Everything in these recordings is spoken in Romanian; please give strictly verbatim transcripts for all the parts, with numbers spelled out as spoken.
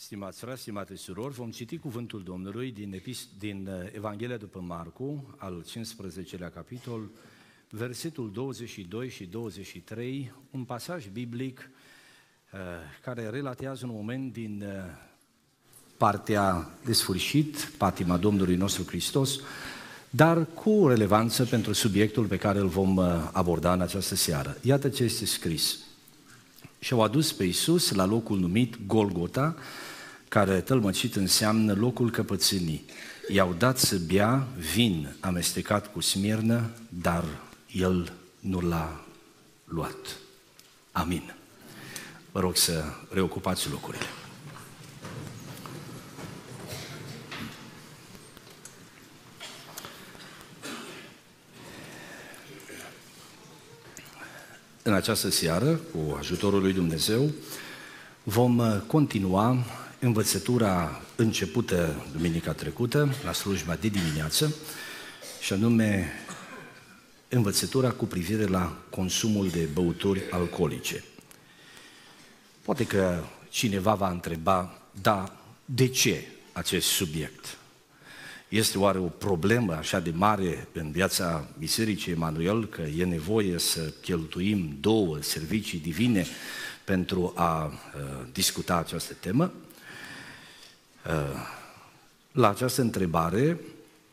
Stimați frați, stimate surori, vom citi cuvântul Domnului din, din Evanghelia după Marcu, al cincisprezecelea capitol, versetul douăzeci și doi și douăzeci și trei, un pasaj biblic uh, care relatează un moment din uh, partea de sfârșit, patima Domnului nostru Hristos, dar cu relevanță pentru subiectul pe care îl vom uh, aborda în această seară. Iată ce este scris. Și-au adus pe Iisus la locul numit Golgota, care tălmăcit înseamnă locul căpățânii. I-au dat să bea vin amestecat cu smirnă, dar el nu l-a luat. Amin. Vă rog să reocupați locurile. În această seară, cu ajutorul lui Dumnezeu, vom continua învățătura începută duminica trecută, la slujba de dimineață, și anume învățătura cu privire la consumul de băuturi alcoolice. Poate că cineva va întreba, da, de ce acest subiect? Este oare o problemă așa de mare în viața Bisericii Emanuel că e nevoie să cheltuim două servicii divine pentru a uh, discuta această temă? Uh, la această întrebare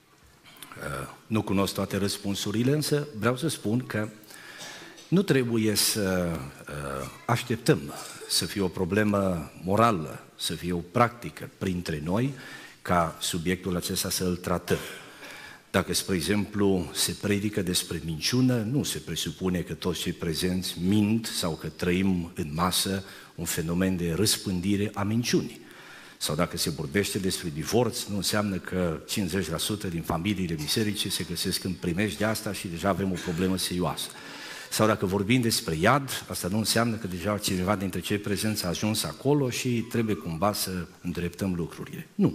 uh, nu cunosc toate răspunsurile, însă vreau să spun că nu trebuie să uh, așteptăm să fie o problemă morală, să fie o practică printre noi, ca subiectul acesta să îl tratăm. Dacă, spre exemplu, se predică despre minciună, nu se presupune că toți cei prezenți mint sau că trăim în masă un fenomen de răspândire a minciunii. Sau dacă se vorbește despre divorț, nu înseamnă că cincizeci la sută din familiile bisericii se găsesc în primești de asta și deja avem o problemă serioasă. Sau dacă vorbim despre iad, asta nu înseamnă că deja cineva dintre cei prezenți a ajuns acolo și trebuie cumva să îndreptăm lucrurile. Nu.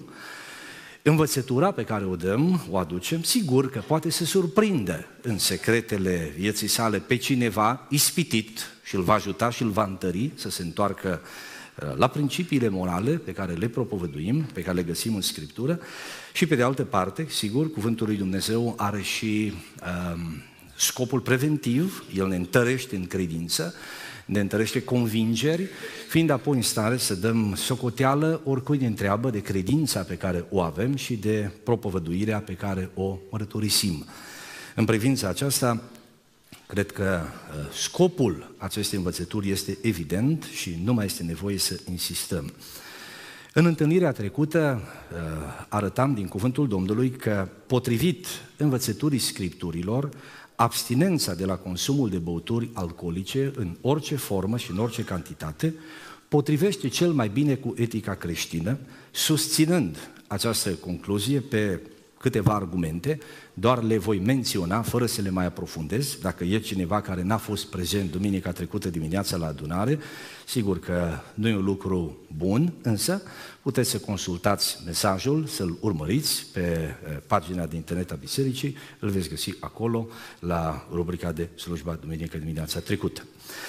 Învățătura pe care o dăm, o aducem, sigur că poate să surprindă în secretele vieții sale pe cineva ispitit și îl va ajuta și îl va întări să se întoarcă la principiile morale pe care le propovăduim, pe care le găsim în Scriptură, și pe de altă parte, sigur, cuvântul lui Dumnezeu are și um, scopul preventiv, el ne întărește în credință, ne întărește convingeri, fiind apoi în stare să dăm socoteală oricui ne întreabă de credința pe care o avem și de propovăduirea pe care o mărturisim. În privința aceasta, cred că scopul acestei învățături este evident și nu mai este nevoie să insistăm. În întâlnirea trecută arătam din cuvântul Domnului că, potrivit învățăturii Scripturilor, abstinența de la consumul de băuturi alcoolice în orice formă și în orice cantitate potrivește cel mai bine cu etica creștină, susținând această concluzie pe câteva argumente, doar le voi menționa fără să le mai aprofundez. Dacă e cineva care n-a fost prezent duminica trecută dimineața la adunare, sigur că nu e un lucru bun, însă puteți să consultați mesajul, să-l urmăriți pe pagina de internet a Bisericii, îl veți găsi acolo la rubrica de slujba duminica dimineața trecută.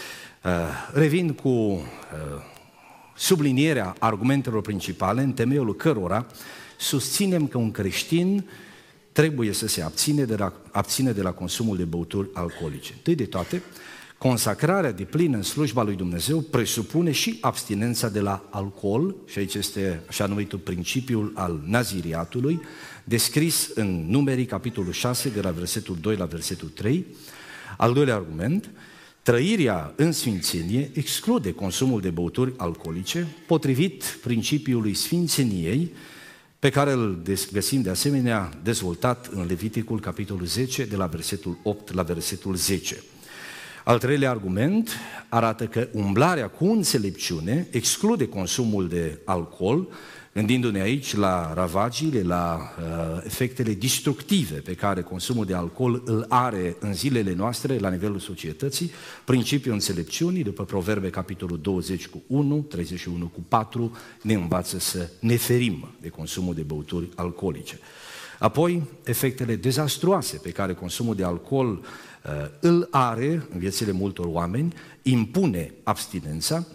Revin cu sublinierea argumentelor principale în temeiul cărora susținem că un creștin trebuie să se abține de la, abține de la consumul de băuturi alcoolice. Întâi de toate, consacrarea deplină în slujba lui Dumnezeu presupune și abstinența de la alcool, și aici este așa numitul principiul al naziriatului, descris în Numerii, capitolul șase, de la versetul doi la versetul trei. Al doilea argument, trăirea în sfințenie exclude consumul de băuturi alcoolice, potrivit principiului sfințeniei, pe care îl găsim de asemenea dezvoltat în Leviticul, capitolul zece, de la versetul opt la versetul zece. Al treilea argument arată că umblarea cu înțelepciune exclude consumul de alcool, gândindu-ne aici la ravagiile, la uh, efectele destructive pe care consumul de alcool îl are în zilele noastre la nivelul societății. Principiul înțelepciunii, după Proverbe, capitolul douăzeci cu unu, treizeci și unu cu patru, ne învață să ne ferim de consumul de băuturi alcoolice. Apoi, efectele dezastruoase pe care consumul de alcool uh, îl are în viețile multor oameni, impune abstinența,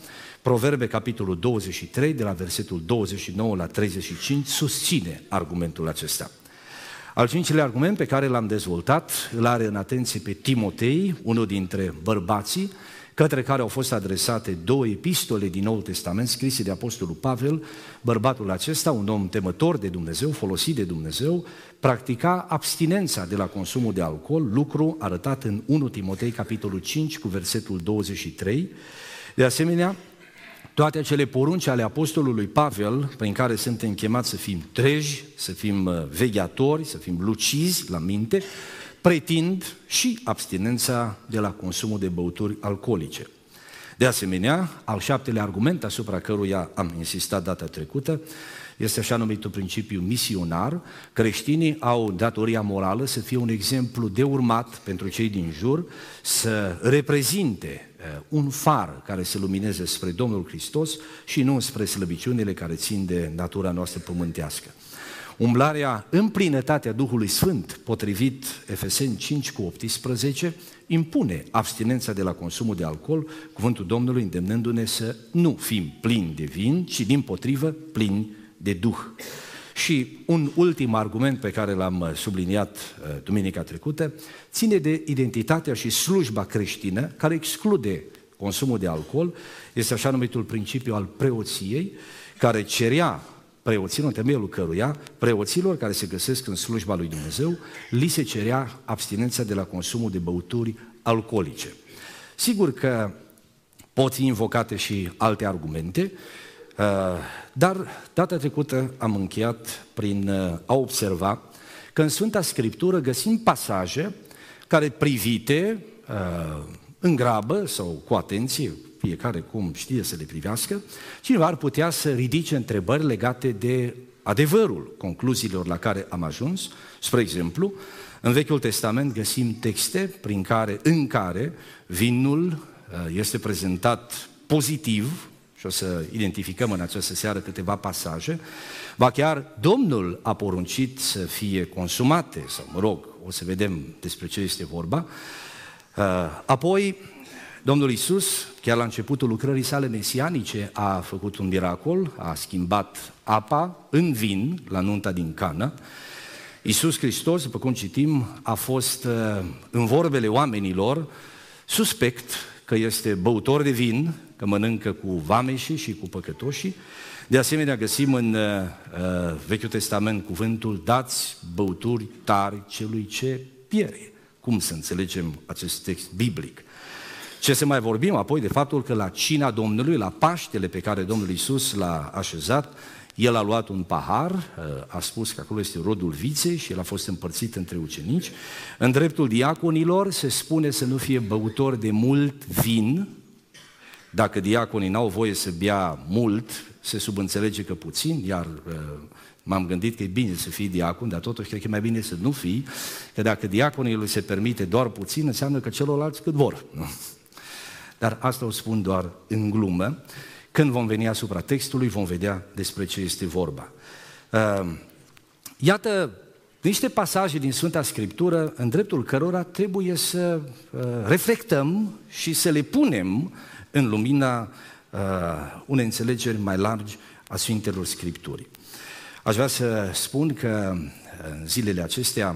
Proverbe, capitolul douăzeci și trei, de la versetul douăzeci și nouă la treizeci și cinci, susține argumentul acesta. Al cincilea argument pe care l-am dezvoltat îl are în atenție pe Timotei, unul dintre bărbații către care au fost adresate două epistole din Noul Testament scrise de Apostolul Pavel. Bărbatul acesta, un om temător de Dumnezeu, folosit de Dumnezeu, practica abstinența de la consumul de alcool, lucru arătat în unu Timotei, capitolul cinci, cu versetul douăzeci și trei. De asemenea, toate acele porunci ale Apostolului Pavel, prin care suntem chemați să fim treji, să fim vegheatori, să fim lucizi la minte, pretind și abstinența de la consumul de băuturi alcoolice. De asemenea, al șaptelea argument asupra căruia am insistat data trecută este așa numitul principiu misionar. Creștinii au datoria morală să fie un exemplu de urmat pentru cei din jur, să reprezinte un far care să lumineze spre Domnul Hristos și nu spre slăbiciunile care țin de natura noastră pământească. Umblarea în plinătatea Duhului Sfânt, potrivit Efeseni cinci cu optsprezece, impune abstinența de la consumul de alcool, cuvântul Domnului îndemnându-ne să nu fim plini de vin, ci dimpotrivă plini de Duh. Și un ultim argument pe care l-am subliniat duminica trecută ține de identitatea și slujba creștină, care exclude consumul de alcool, este așa numitul principiu al preoției, care cerea preoților, în temeiul căruia, preoților care se găsesc în slujba lui Dumnezeu, li se cerea abstinența de la consumul de băuturi alcoolice. Sigur că pot fi invocate și alte argumente, dar data trecută am încheiat prin a observa că în Sfânta Scriptură găsim pasaje care, privite în grabă sau cu atenție, fiecare cum știe să le privească, cineva ar putea să ridice întrebări legate de adevărul concluziilor la care am ajuns. Spre exemplu, în Vechiul Testament găsim texte prin care, în care vinul este prezentat pozitiv, și o să identificăm în această seară câteva pasaje, ba chiar Domnul a poruncit să fie consumate, sau mă rog, o să vedem despre ce este vorba. Apoi, Domnul Iisus, chiar la începutul lucrării sale mesianice, a făcut un miracol, a schimbat apa în vin la nunta din Cana. Iisus Hristos, după cum citim, a fost în vorbele oamenilor suspect că este băutor de vin, că mănâncă cu vameșii și cu păcătoșii. De asemenea, găsim în uh, Vechiul Testament cuvântul dați băuturi tari celui ce piere. Cum să înțelegem acest text biblic? Ce să mai vorbim apoi de faptul că la cina Domnului, la Paștele pe care Domnul Iisus l-a așezat, el a luat un pahar, a spus că acolo este rodul viței și el a fost împărțit între ucenici. În dreptul diaconilor se spune să nu fie băutori de mult vin. Dacă diaconii n-au voie să bea mult, se subînțelege că puțin, iar m-am gândit că e bine să fii diacon, dar totuși cred că e mai bine să nu fii, că dacă diaconilor se permite doar puțin, înseamnă că celorlalți cât vor. Dar asta o spun doar în glumă. Când vom veni asupra textului, vom vedea despre ce este vorba. Iată niște pasaje din Sfânta Scriptură în dreptul cărora trebuie să reflectăm și să le punem în lumina unei înțelegeri mai largi a Sfintelor Scripturii. Aș vrea să spun că în zilele acestea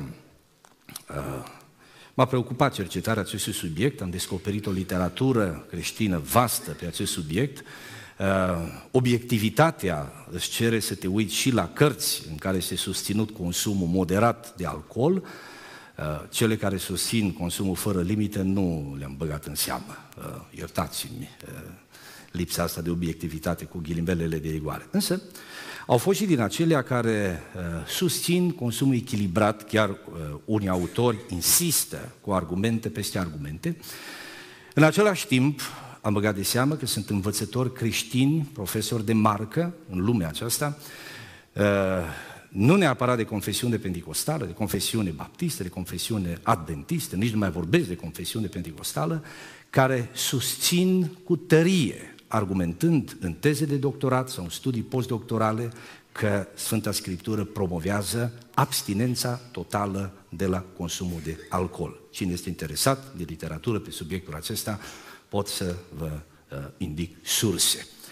m-a preocupat cercetarea acestui subiect, am descoperit o literatură creștină vastă pe acest subiect. Obiectivitatea îți cere să te uiți și la cărți în care este susținut consumul moderat de alcool. Cele care susțin consumul fără limite nu le-am băgat în seamă. Iertați-mi lipsa asta de obiectivitate cu ghilimelele de rigoare. Însă au fost și din acelea care susțin consumul echilibrat, chiar unii autori insistă cu argumente peste argumente. În același timp, am băgat de seamă că sunt învățători creștini, profesori de marcă în lumea aceasta, nu neapărat de confesiune pentecostală, de confesiune baptistă, de confesiune adventistă, nici nu mai vorbesc de confesiune pentecostală, care susțin cu tărie, argumentând în teze de doctorat sau în studii postdoctorale, că Sfânta Scriptură promovează abstinența totală de la consumul de alcool. Cine este interesat de literatură pe subiectul acesta, pot să vă uh, indic surse.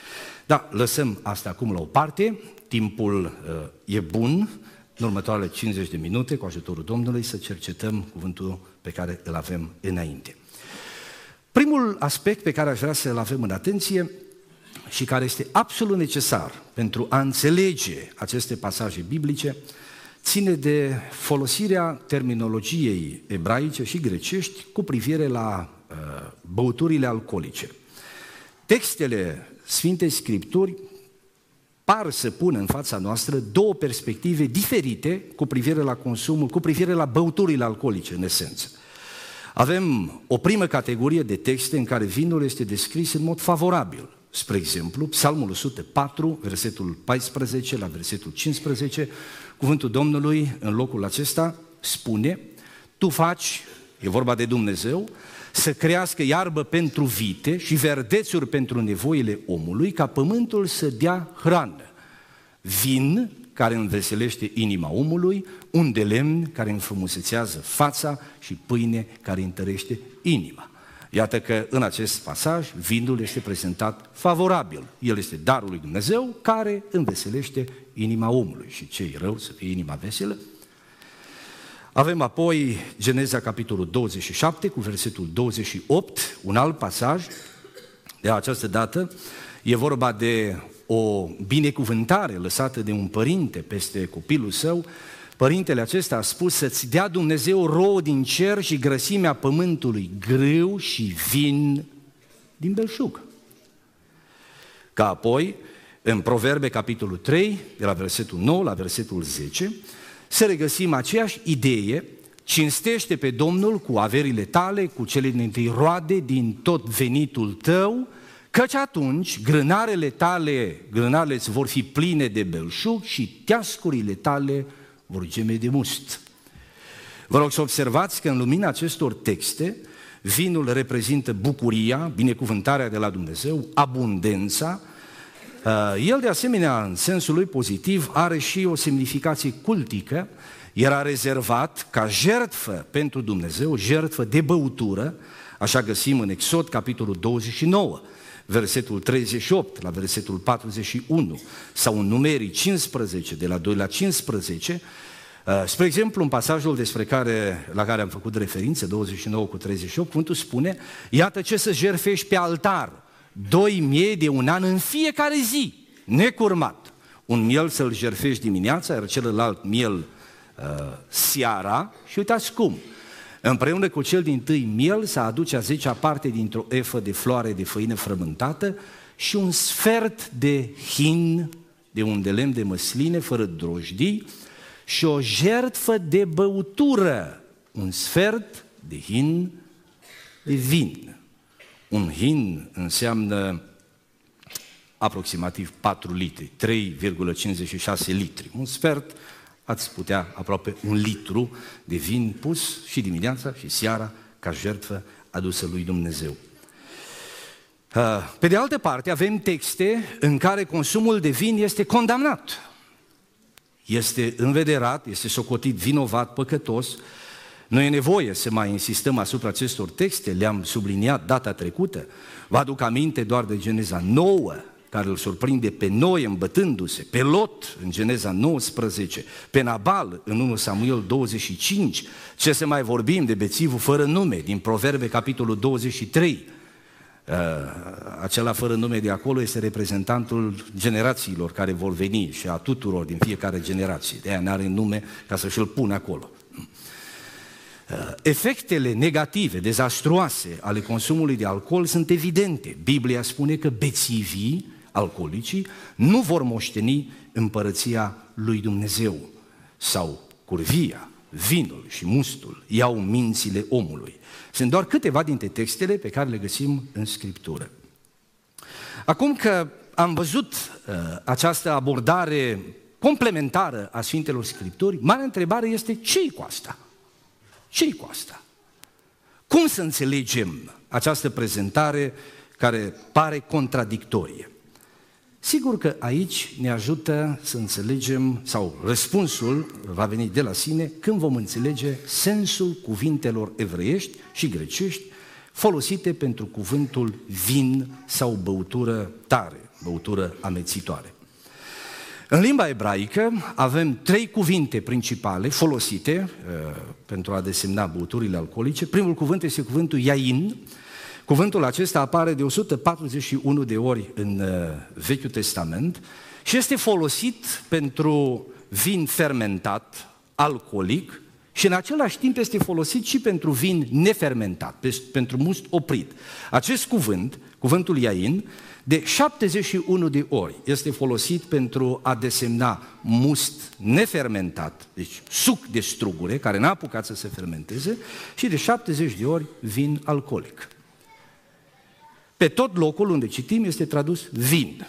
Da, lăsăm asta acum la o parte, timpul uh, e bun, în următoarele cincizeci de minute, cu ajutorul Domnului, să cercetăm cuvântul pe care îl avem înainte. Primul aspect pe care aș vrea să-l avem în atenție și care este absolut necesar pentru a înțelege aceste pasaje biblice, ține de folosirea terminologiei ebraice și grecești cu privire la uh, băuturile alcoolice. Textele Sfintei Scripturi par să pună în fața noastră două perspective diferite cu privire la consumul, cu privire la băuturile alcoolice, în esență. Avem o primă categorie de texte în care vinul este descris în mod favorabil. Spre exemplu, Psalmul o sută patru, versetul paisprezece la versetul cincisprezece, cuvântul Domnului în locul acesta spune: Tu faci, e vorba de Dumnezeu, să crească iarbă pentru vite și verdețuri pentru nevoile omului, ca pământul să dea hrană. Vin care înveselește inima omului, un de lemn care înfrumusețează fața și pâine care întărește inima. Iată că în acest pasaj vinul este prezentat favorabil. El este darul lui Dumnezeu care înveselește inima omului și ce-i rău să fie inima veselă. Avem apoi Geneza capitolul douăzeci și șapte cu versetul douăzeci și opt, un alt pasaj. De această dată e vorba de o binecuvântare lăsată de un părinte peste copilul său. Părintele acesta a spus: să-ți dea Dumnezeu rouă din cer și grăsimea pământului, grâu și vin din belșug. Ca apoi, în Proverbe capitolul trei, de la versetul nouă la versetul zece, să regăsim aceeași idee: cinstește pe Domnul cu averile tale, cu cele dintâi roade din tot venitul tău, căci atunci grânarele tale, grânarele îți vor fi pline de belșug și teascurile tale vor geme de must. Vă rog să observați că în lumina acestor texte, vinul reprezintă bucuria, binecuvântarea de la Dumnezeu, abundența. El, de asemenea, în sensul lui pozitiv, are și o semnificație cultică. Era rezervat ca jertfă pentru Dumnezeu, jertfă de băutură, așa găsim în Exod, capitolul douăzeci și nouă, versetul treizeci și opt la versetul patruzeci și unu, sau în Numerii cincisprezece, de la doi la cincisprezece, spre exemplu, în pasajul despre care, la care am făcut referință, douăzeci și nouă cu treizeci și opt, cuvântul spune: iată ce să jertfești pe altar, doi miei de un an în fiecare zi, necurmat. Un miel să-l jertfești dimineața, iar celălalt miel uh, seara, și uitați cum. Împreună cu cel dintâi miel să aduce a zecea parte dintr-o efă de floare de făină frământată și un sfert de hin, de un de lemn de măsline, fără drojdii, și o jertfă de băutură, un sfert de hin de vin. Un hin înseamnă aproximativ patru litri, trei virgulă cincizeci și șase litri. Un sfert, ați putea aproape un litru de vin pus și dimineața și seara ca jertfă adusă lui Dumnezeu. Pe de altă parte, avem texte în care consumul de vin este condamnat. Este învederat, este socotit vinovat, păcătos. Nu e nevoie să mai insistăm asupra acestor texte, le-am subliniat data trecută. Vă aduc aminte doar de Geneza nouă, care îl surprinde pe Noe îmbătându-se, pe Lot în Geneza nouăsprezece, pe Nabal în unu Samuel douăzeci și cinci, ce să mai vorbim de bețivul fără nume din Proverbe capitolul douăzeci și trei. Uh, acela fără nume de acolo este reprezentantul generațiilor care vor veni și a tuturor din fiecare generație. De aia n-are nume ca să și-l pună acolo. Uh, efectele negative, dezastruoase ale consumului de alcool sunt evidente. Biblia spune că bețivii, alcoolicii, nu vor moșteni împărăția lui Dumnezeu. Sau curvia, vinul și mustul iau mințile omului. Sunt doar câteva dintre textele pe care le găsim în Scriptură. Acum că am văzut uh, această abordare complementară a Sfintelor Scripturi, marea întrebare este: ce-i cu asta? Ce-i cu asta? Cum să înțelegem această prezentare care pare contradictorie? Sigur că aici ne ajută să înțelegem, sau răspunsul va veni de la sine, când vom înțelege sensul cuvintelor evreiești și grecești folosite pentru cuvântul vin sau băutură tare. băutură amețitoare. În limba ebraică avem trei cuvinte principale folosite uh, pentru a desemna băuturile alcoolice. Primul cuvânt este cuvântul yain. Cuvântul acesta apare de o sută patruzeci și unu de ori în uh, Vechiul Testament și este folosit pentru vin fermentat, alcoolic, și în același timp este folosit și pentru vin nefermentat, pentru must oprit. Acest cuvânt, cuvântul yain, de șaptezeci și unu de ori este folosit pentru a desemna must nefermentat, deci suc de strugure, care n-a apucat să se fermenteze, și de șaptezeci de ori vin alcoolic. Pe tot locul unde citim este tradus vin,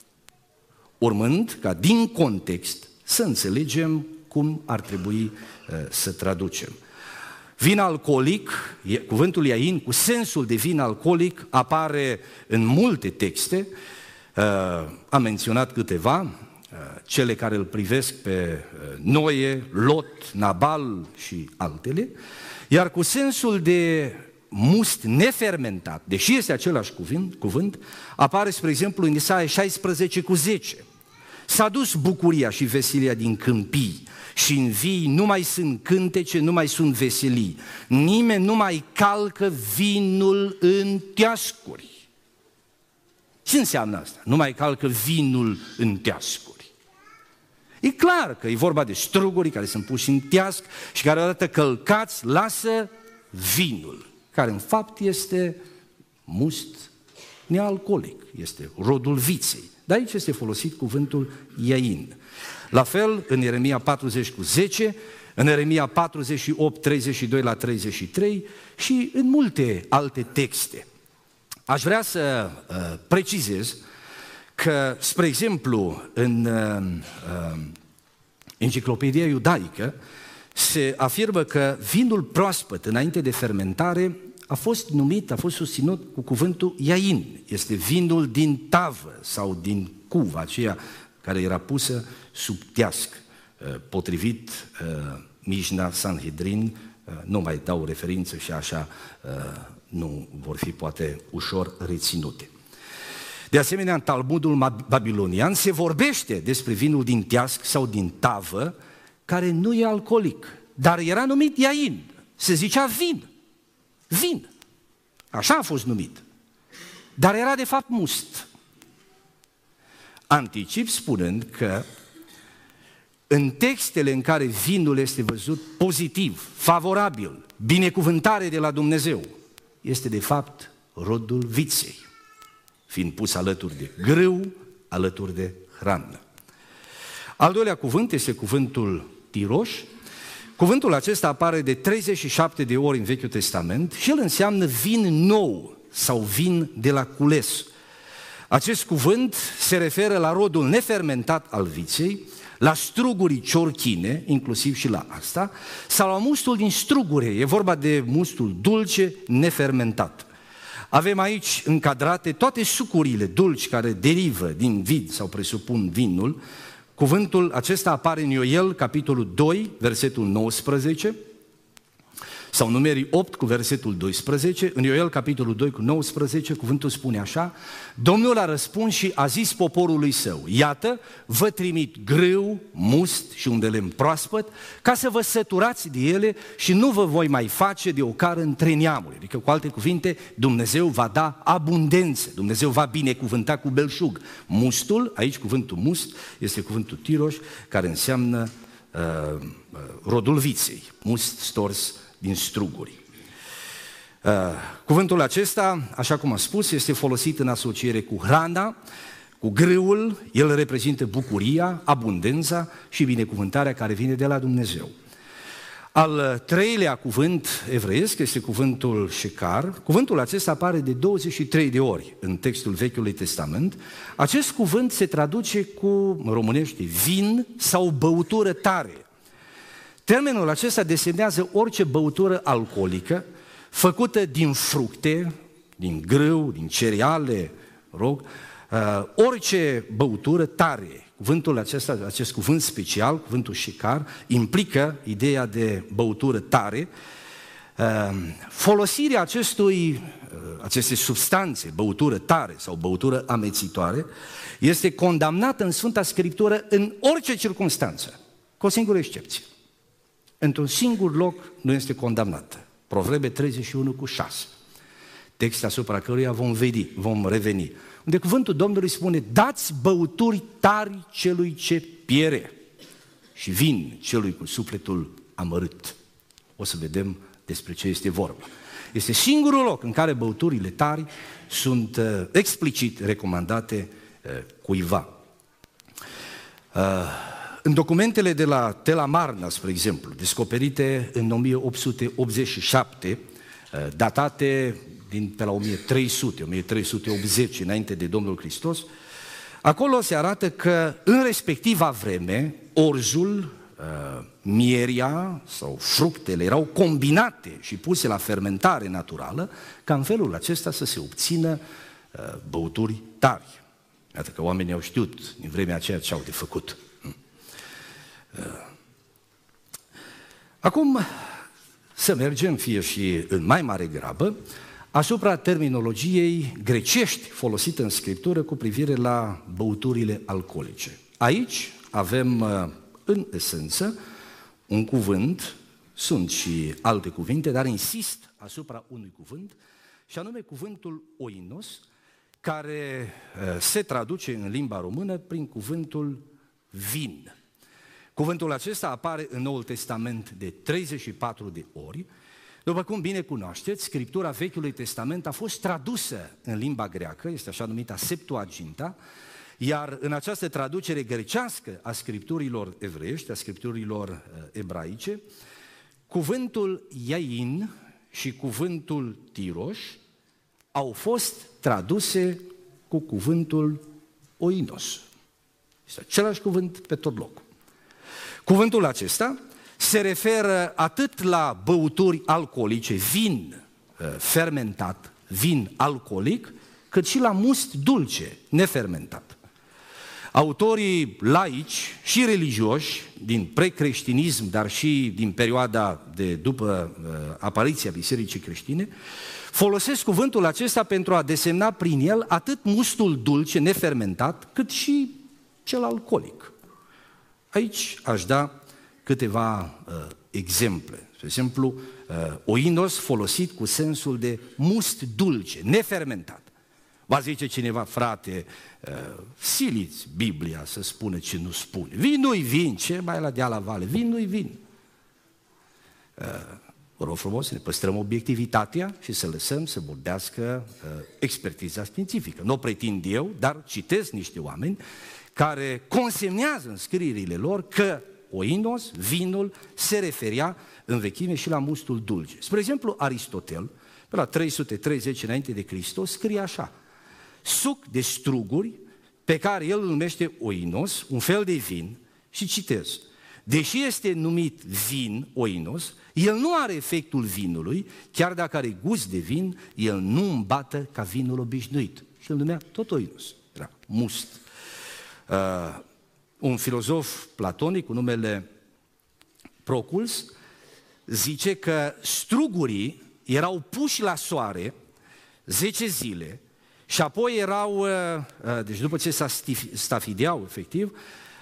urmând ca din context să înțelegem cum ar trebui uh, să traducem. Vin alcoolic, cuvântul yain cu sensul de vin alcoolic apare în multe texte, uh, am menționat câteva, uh, cele care îl privesc pe uh, Noe, Lot, Nabal și altele, iar cu sensul de must nefermentat, deși este același cuvânt, cuvânt apare, spre exemplu, în Isaia șaisprezece cu zece. S-a dus bucuria și veselia din câmpii și în vii nu mai sunt cântece, nu mai sunt veselii. Nimeni nu mai calcă vinul în teascuri. Ce înseamnă asta? Nu mai calcă vinul în teascuri. E clar că e vorba de struguri care sunt puși în teasc și care odată călcați lasă vinul, care în fapt este must nealcoolic, este rodul viței. De aici este folosit cuvântul yain. La fel, în Ieremia patruzeci cu zece, în Ieremia patruzeci și opt, treizeci și doi la treizeci și trei și în multe alte texte. Aș vrea să uh, precizez că, spre exemplu, în uh, uh, Enciclopedia Iudaică se afirmă că vinul proaspăt înainte de fermentare a fost numit, a fost susținut cu cuvântul yain. Este vinul din tavă sau din cuva, aceea care era pusă sub teasc, potrivit Mișna, Sanhedrin, nu mai dau referință și așa nu vor fi poate ușor reținute. De asemenea, în Talmudul babilonian se vorbește despre vinul din teasc sau din tavă, care nu e alcoolic, dar era numit yain, se zicea vin. Vin. Așa a fost numit. Dar era de fapt must. Anticip spunând că în textele în care vinul este văzut pozitiv, favorabil, binecuvântare de la Dumnezeu, este de fapt rodul viței, fiind pus alături de grâu, alături de hrană. Al doilea cuvânt este cuvântul tiroș. Cuvântul acesta apare de treizeci și șapte de ori în Vechiul Testament și el înseamnă vin nou sau vin de la cules. Acest cuvânt se referă la rodul nefermentat al viței, la strugurii ciorchine, inclusiv și la asta, sau la mustul din strugure, e vorba de mustul dulce nefermentat. Avem aici încadrate toate sucurile dulci care derivă din vid sau presupun vinul. Cuvântul acesta apare în Ioel, capitolul doi, versetul nouăsprezece, sau Numerii opt cu versetul doisprezece. În Ioel, capitolul doi cu nouăsprezece, cuvântul spune așa: Domnul a răspuns și a zis poporului său: iată, vă trimit grâu, must și un de lemn proaspăt, ca să vă săturați de ele și nu vă voi mai face de ocară între neamuri. Adică, cu alte cuvinte, Dumnezeu va da abundență, Dumnezeu va binecuvânta cu belșug. Mustul, aici cuvântul must, este cuvântul tiroș, care înseamnă uh, rodul viței, must stors din struguri. Uh, cuvântul acesta, așa cum am spus, este folosit în asociere cu hrana, cu grâul. El reprezintă bucuria, abundența și binecuvântarea care vine de la Dumnezeu. Al treilea cuvânt evreiesc este cuvântul shecar. Cuvântul acesta apare de douăzeci și trei de ori în textul Vechiului Testament. Acest cuvânt se traduce cu, în românește, vin sau băutură tare. Termenul acesta desemnează orice băutură alcoolică făcută din fructe, din grâu, din cereale, rog, uh, orice băutură tare. Cuvântul acesta, acest cuvânt special, cuvântul shecar, implică ideea de băutură tare, Folosirea acestui, acestei substanțe, băutură tare sau băutură amețitoare, este condamnată în Sfânta Scriptură în orice circunstanță, cu o singură excepție. Într-un singur loc nu este condamnată. Proverbe treizeci și unu cu șase. Text asupra căruia vom, veni, vom reveni. Unde cuvântul Domnului spune: dați băuturi tari celui ce piere și vin celui cu sufletul amărât. O să vedem despre ce este vorba. Este singurul loc în care băuturile tari sunt uh, explicit recomandate uh, cuiva. Uh, în documentele de la Tel Amarna, spre exemplu, descoperite în o mie opt sute optzeci și șapte, uh, datate din pe la o mie trei sute, o mie trei sute optzeci înainte de Domnul Hristos, acolo se arată că în respectiva vreme orzul, mieria sau fructele erau combinate și puse la fermentare naturală, ca în felul acesta să se obțină băuturi tari. Iată că oamenii au știut din vremea aceea ce au de făcut. Acum să mergem, fie și în mai mare grabă, asupra terminologiei grecești folosite în Scriptură cu privire la băuturile alcoolice. Aici avem în esență un cuvânt, sunt și alte cuvinte, dar insist asupra unui cuvânt, și anume cuvântul oinos, care se traduce în limba română prin cuvântul vin. Cuvântul acesta apare în Noul Testament de treizeci și patru de ori. După cum bine cunoașteți, Scriptura Vechiului Testament a fost tradusă în limba greacă, este așa numită Septuaginta, iar în această traducere grecească a scripturilor evreiești, a scripturilor uh, ebraice, cuvântul iain și cuvântul tiroș au fost traduse cu cuvântul oinos. Este același cuvânt pe tot locul. Cuvântul acesta se referă atât la băuturi alcoolice, vin uh, fermentat, vin alcoolic, cât și la must dulce, nefermentat. Autorii laici și religioși din precreștinism, dar și din perioada de după uh, apariția Bisericii creștine, folosesc cuvântul acesta pentru a desemna prin el atât mustul dulce, nefermentat, cât și cel alcoolic. Aici aș da câteva uh, exemple. De exemplu, uh, oinos folosit cu sensul de must dulce, nefermentat. Va zice cineva: frate, uh, siliți Biblia să spună ce nu spune. Vin nu-i vin, ce mai la dea la vale, vin nu-i vin. Uh, vă rog frumos să ne păstrăm obiectivitatea și să lăsăm să vorbească uh, expertiza științifică. Nu o pretind eu, dar citesc niște oameni care consemnează în scrierile lor că oinos, vinul, se referea în vechime și la mustul dulce. Spre exemplu, Aristotel, pe la trei sute treizeci înainte de Hristos, scrie așa: suc de struguri pe care el îl numește oinos, un fel de vin, și citez: deși este numit vin oinos, el nu are efectul vinului, chiar dacă are gust de vin, el nu îmbată ca vinul obișnuit. Și îl numea tot oinos, era must. Uh, un filozof platonic cu numele Proculs zice că strugurii erau puși la soare zece zile și apoi erau, deci după ce se stafideau efectiv,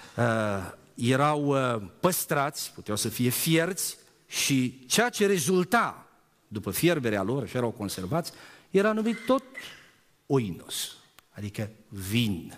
erau păstrați, puteau să fie fierți și ceea ce rezulta după fierberea lor și erau conservați, era numit tot oinos, adică vin.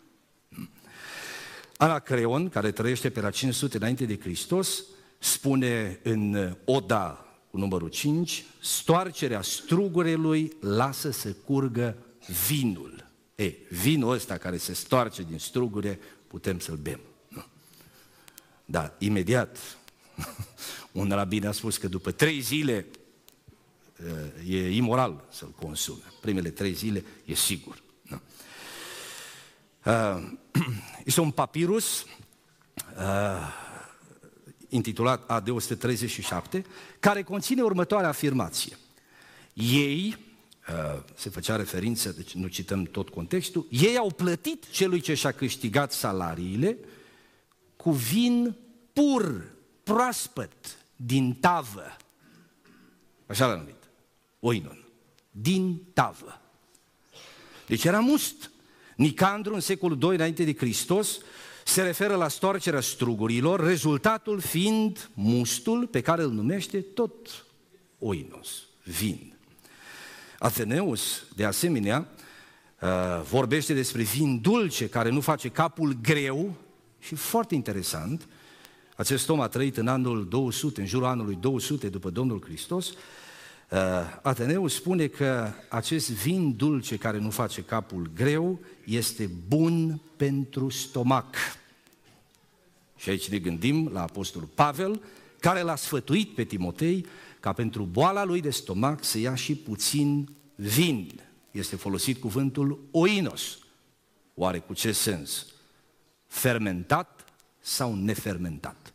Anacreon, care trăiește pe la cinci sute înainte de Hristos, spune în Oda cu numărul cinci: stoarcerea strugurelui lasă să curgă vinul. E, vinul ăsta care se stoarce din strugure, putem să-l bem. Nu? Dar imediat un rabin a spus că după trei zile e imoral să-l consume. Primele trei zile e sigur. Nu? Este un papirus intitulat A D o sută treizeci și șapte, care conține următoarea afirmație: ei, se făcea referință, deci nu cităm tot contextul, ei au plătit celui ce și-a câștigat salariile cu vin pur, proaspăt, din tavă. așa l-a numit, oinon, din tavă. Deci era must. Nicandru, în secolul doi înainte de Hristos, se referă la stoarcerea strugurilor, rezultatul fiind mustul pe care îl numește tot oinos, vin. Ateneus, de asemenea, vorbește despre vin dulce care nu face capul greu și foarte interesant, acest om a trăit în anul două sute, în jurul anului două sute după Domnul Hristos. Ateneus spune că acest vin dulce care nu face capul greu este bun pentru stomac. Și aici ne gândim la apostolul Pavel, care l-a sfătuit pe Timotei ca pentru boala lui de stomac să ia și puțin vin. Este folosit cuvântul oinos. Oare cu ce sens? Fermentat sau nefermentat?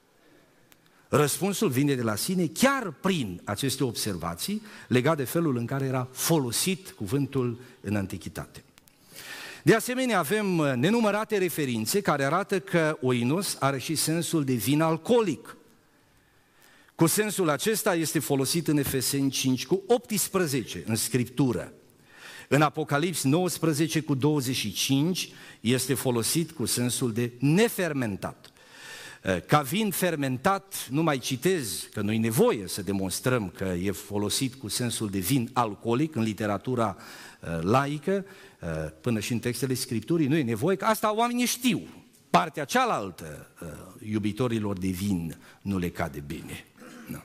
Răspunsul vine de la sine chiar prin aceste observații legate de felul în care era folosit cuvântul în antichitate. De asemenea, avem nenumărate referințe care arată că oinos are și sensul de vin alcoolic. Cu sensul acesta este folosit în Efeseni cinci cu optsprezece în Scriptură. În Apocalips nouăsprezece cu douăzeci și cinci este folosit cu sensul de nefermentat. Ca vin fermentat, nu mai citez, că nu-i nevoie să demonstrăm că e folosit cu sensul de vin alcoolic în literatura laică, până și în textele Scripturii, nu e nevoie, că asta oamenii știu. Partea cealaltă, iubitorilor de vin, nu le cade bine. Nu.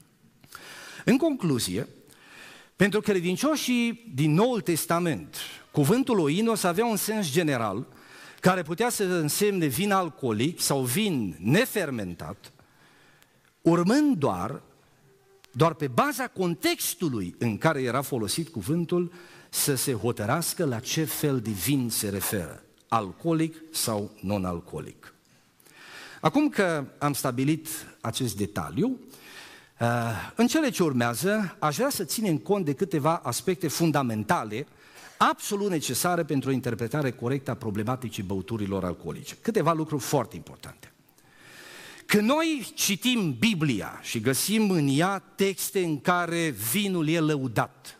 În concluzie, pentru credincioșii din Noul Testament, cuvântul oinos avea un sens general, care putea să însemne vin alcoolic sau vin nefermentat, urmând doar, doar pe baza contextului în care era folosit cuvântul, să se hotărască la ce fel de vin se referă, alcoolic sau non-alcoolic. Acum că am stabilit acest detaliu, în cele ce urmează, aș vrea să ținem cont de câteva aspecte fundamentale absolut necesare pentru o interpretare corectă a problematicii băuturilor alcoolice. Câteva lucruri foarte importante. Când noi citim Biblia și găsim în ea texte în care vinul e lăudat,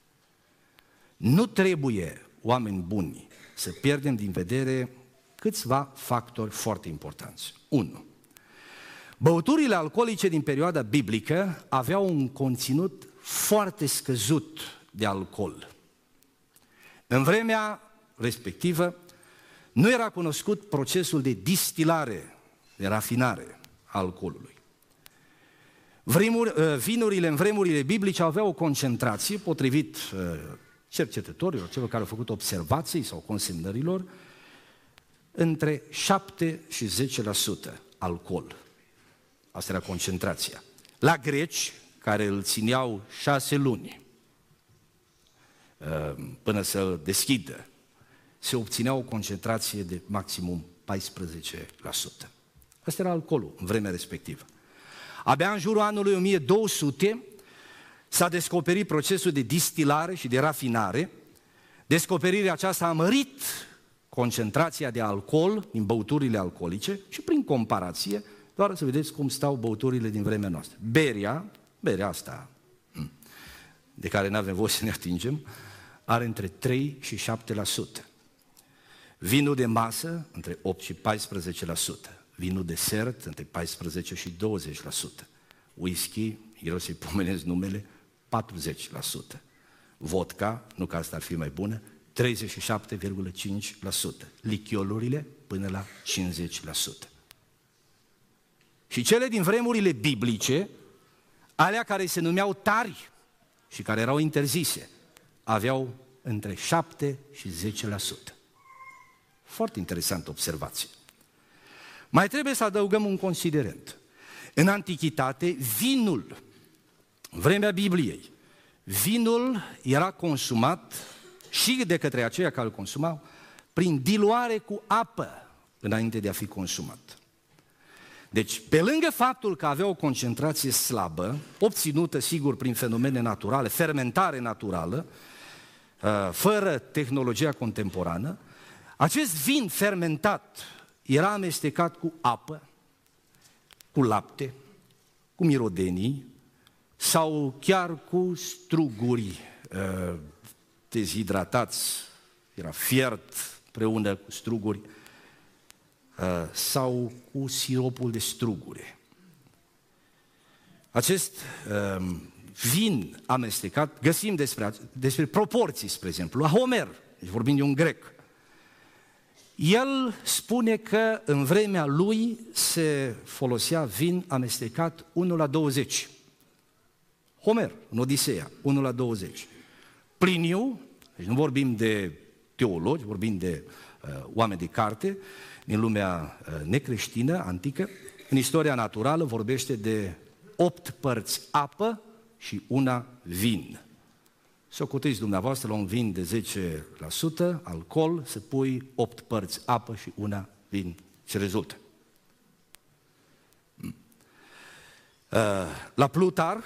nu trebuie, oameni buni, să pierdem din vedere câțiva factori foarte importanți. unu. Băuturile alcoolice din perioada biblică aveau un conținut foarte scăzut de alcool. În vremea respectivă nu era cunoscut procesul de distilare, de rafinare a alcoolului. Vremuri, vinurile în vremurile biblice aveau o concentrație, potrivit cercetătorilor, celor care au făcut observații sau consemnărilor, între șapte și zece la sută alcool. Asta era concentrația. La greci, care îl țineau șase luni până să deschidă, se obținea o concentrație de maximum paisprezece la sută. Asta era alcoolul în vremea respectivă. Abia în jurul anului o mie două sute s-a descoperit procesul de distilare și de rafinare. Descoperirea aceasta a mărit concentrația de alcool din băuturile alcoolice și prin comparație, doar să vedeți cum stau băuturile din vremea noastră. Beria, berea asta, de care nu avem voie să ne atingem, are între trei și șapte la sută. Vinul de masă, între opt și paisprezece la sută. Vinul de sert, între paisprezece și douăzeci la sută. Whisky, eu să-i pomenesc numele, patruzeci la sută. Vodka, nu că asta ar fi mai bună, treizeci și șapte virgulă cinci la sută. Lichiolurile până la cincizeci la sută. Și cele din vremurile biblice, alea care se numeau tari și care erau interzise, aveau între șapte și zece la sută. Foarte interesantă observație. Mai trebuie să adăugăm un considerent. În antichitate, vinul, în vremea Bibliei, vinul era consumat și de către aceia care îl consumau prin diluare cu apă înainte de a fi consumat. Deci, pe lângă faptul că avea o concentrație slabă, obținută, sigur, prin fenomene naturale, fermentare naturală, fără tehnologia contemporană, acest vin fermentat era amestecat cu apă, cu lapte, cu mirodenii sau chiar cu struguri dezhidratați, era fiert împreună cu struguri, sau cu siropul de strugure. Acest vin amestecat, găsim despre, despre proporții, spre exemplu, la Homer, deci vorbim de un grec. El spune că în vremea lui se folosea vin amestecat unu la douăzeci. Homer, în Odiseea, unu la douăzeci. Pliniu, deci nu vorbim de teologi, vorbim de uh, oameni de carte, din lumea uh, necreștină, antică, în istoria naturală vorbește de opt părți apă și una vin. Socotiți dumneavoastră la un vin de zece la sută alcool, să pui opt părți apă și una vin. Ce rezultă? La Plutar,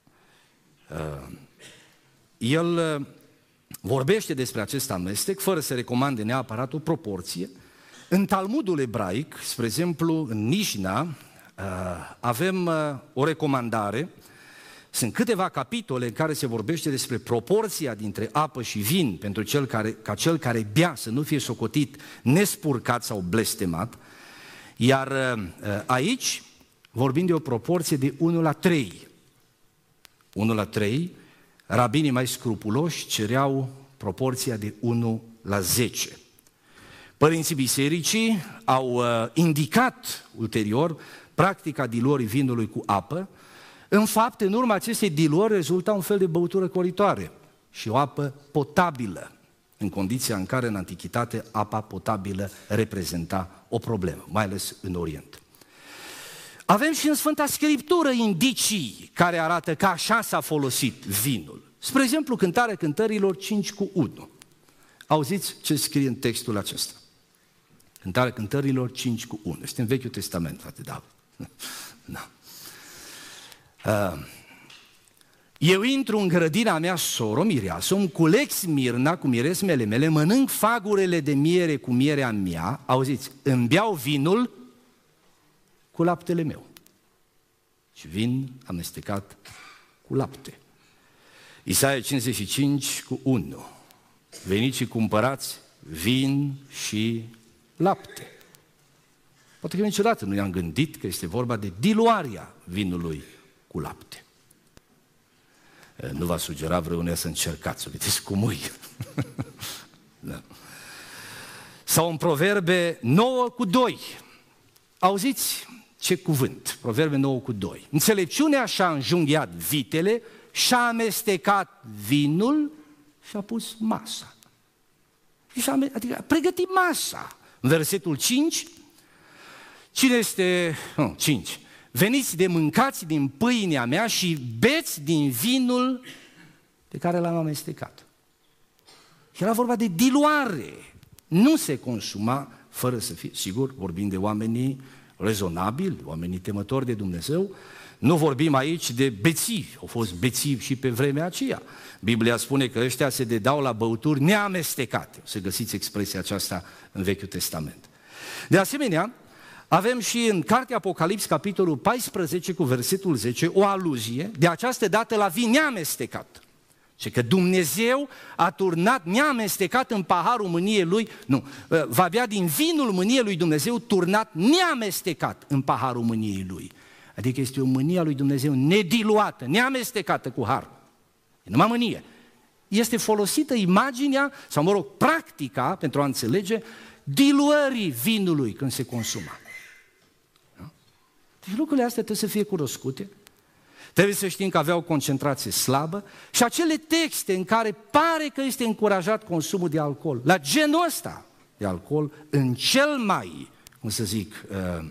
el vorbește despre acest amestec, fără să recomande neapărat o proporție. În Talmudul ebraic, spre exemplu, în Mishna, avem o recomandare. Sunt câteva capitole în care se vorbește despre proporția dintre apă și vin pentru cel care, ca cel care bea să nu fie socotit nespurcat sau blestemat, iar aici vorbim de o proporție de unu la trei. unu la trei, rabinii mai scrupuloși cereau proporția de unu la zece. Părinții bisericii au indicat ulterior practica diluării vinului cu apă. În fapt, în urma acestei diluări rezulta un fel de băutură coritoare și o apă potabilă, în condiția în care în antichitate apa potabilă reprezenta o problemă, mai ales în Orient. Avem și în Sfânta Scriptură indicii care arată că așa s-a folosit vinul. Spre exemplu, Cântarea Cântărilor cinci cu unu. Auziți ce scrie în textul acesta? Cântarea Cântărilor cinci cu unu. Este în Vechiul Testament, frate David. Da. Eu intru în grădina mea, soro, mireasă, îmi culeg smirna cu miresmele mele, mănânc fagurele de miere cu mierea mea, auziți, îmi beau vinul cu laptele meu. Și vin amestecat cu lapte. Isaia cincizeci și cinci cu unu. Veniți și cumpărați vin și lapte. Poate că niciodată nu i-am gândit că este vorba de diluarea vinului cu lapte. Nu va sugera vreunia să încercați, să vedeți cum îi. Da. Sau în Proverbe nouă cu doi. Auziți ce cuvânt? Proverbe nouă cu doi. Înțelepciunea și-a înjunghiat vitele, și-a amestecat vinul și a pus masa. Adică a pregătit masa. În versetul cinci, cine este... Nu, cinci. Veniți de mâncați din pâinea mea și beți din vinul pe care l-am amestecat. Era vorba de diluare. Nu se consuma fără să fie, sigur, vorbim de oamenii rezonabili, oamenii temători de Dumnezeu. Nu vorbim aici de bețivi, au fost bețivi și pe vremea aceea. Biblia spune că ăștia se dedau la băuturi neamestecate. Să găsiți expresia aceasta în Vechiul Testament. De asemenea, avem și în Cartea Apocalips, capitolul paisprezece, cu versetul zece, o aluzie, de această dată la vin neamestecat. Și că Dumnezeu a turnat neamestecat în paharul mâniei Lui, nu, va bea din vinul mâniei Lui Dumnezeu turnat neamestecat în paharul mâniei Lui. Adică este o mânie a Lui Dumnezeu nediluată, neamestecată cu har. E numai mânie. Este folosită imaginea, sau mă rog, practica, pentru a înțelege, diluării vinului când se consuma. Da? Deci lucrurile astea trebuie să fie cunoscute. Trebuie să știm că avea o concentrație slabă și acele texte în care pare că este încurajat consumul de alcool, la genul ăsta de alcool, în cel mai, cum să zic, uh,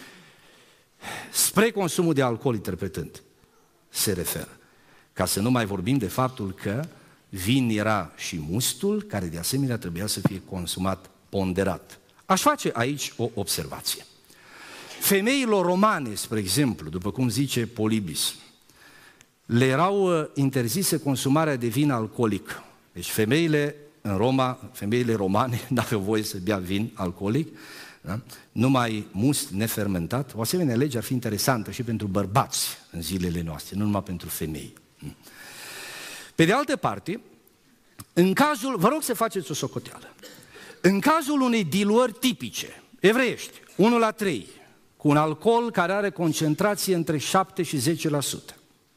spre consumul de alcool interpretând, se referă. Ca să nu mai vorbim de faptul că vin era și mustul, care de asemenea trebuia să fie consumat ponderat. Aș face aici o observație. Femeilor romane, spre exemplu, după cum zice Polibis, le erau interzise consumarea de vin alcoolic. Deci femeile în Roma, femeile romane n-aveau voie să bea vin alcoolic, Da? Numai must nefermentat. O asemenea lege ar fi interesantă și pentru bărbați în zilele noastre, nu numai pentru femei. Pe de altă parte, în cazul, vă rog să faceți o socoteală, în cazul unei diluări tipice, evreiești, unu la trei, cu un alcool care are concentrație între șapte și zece la sută,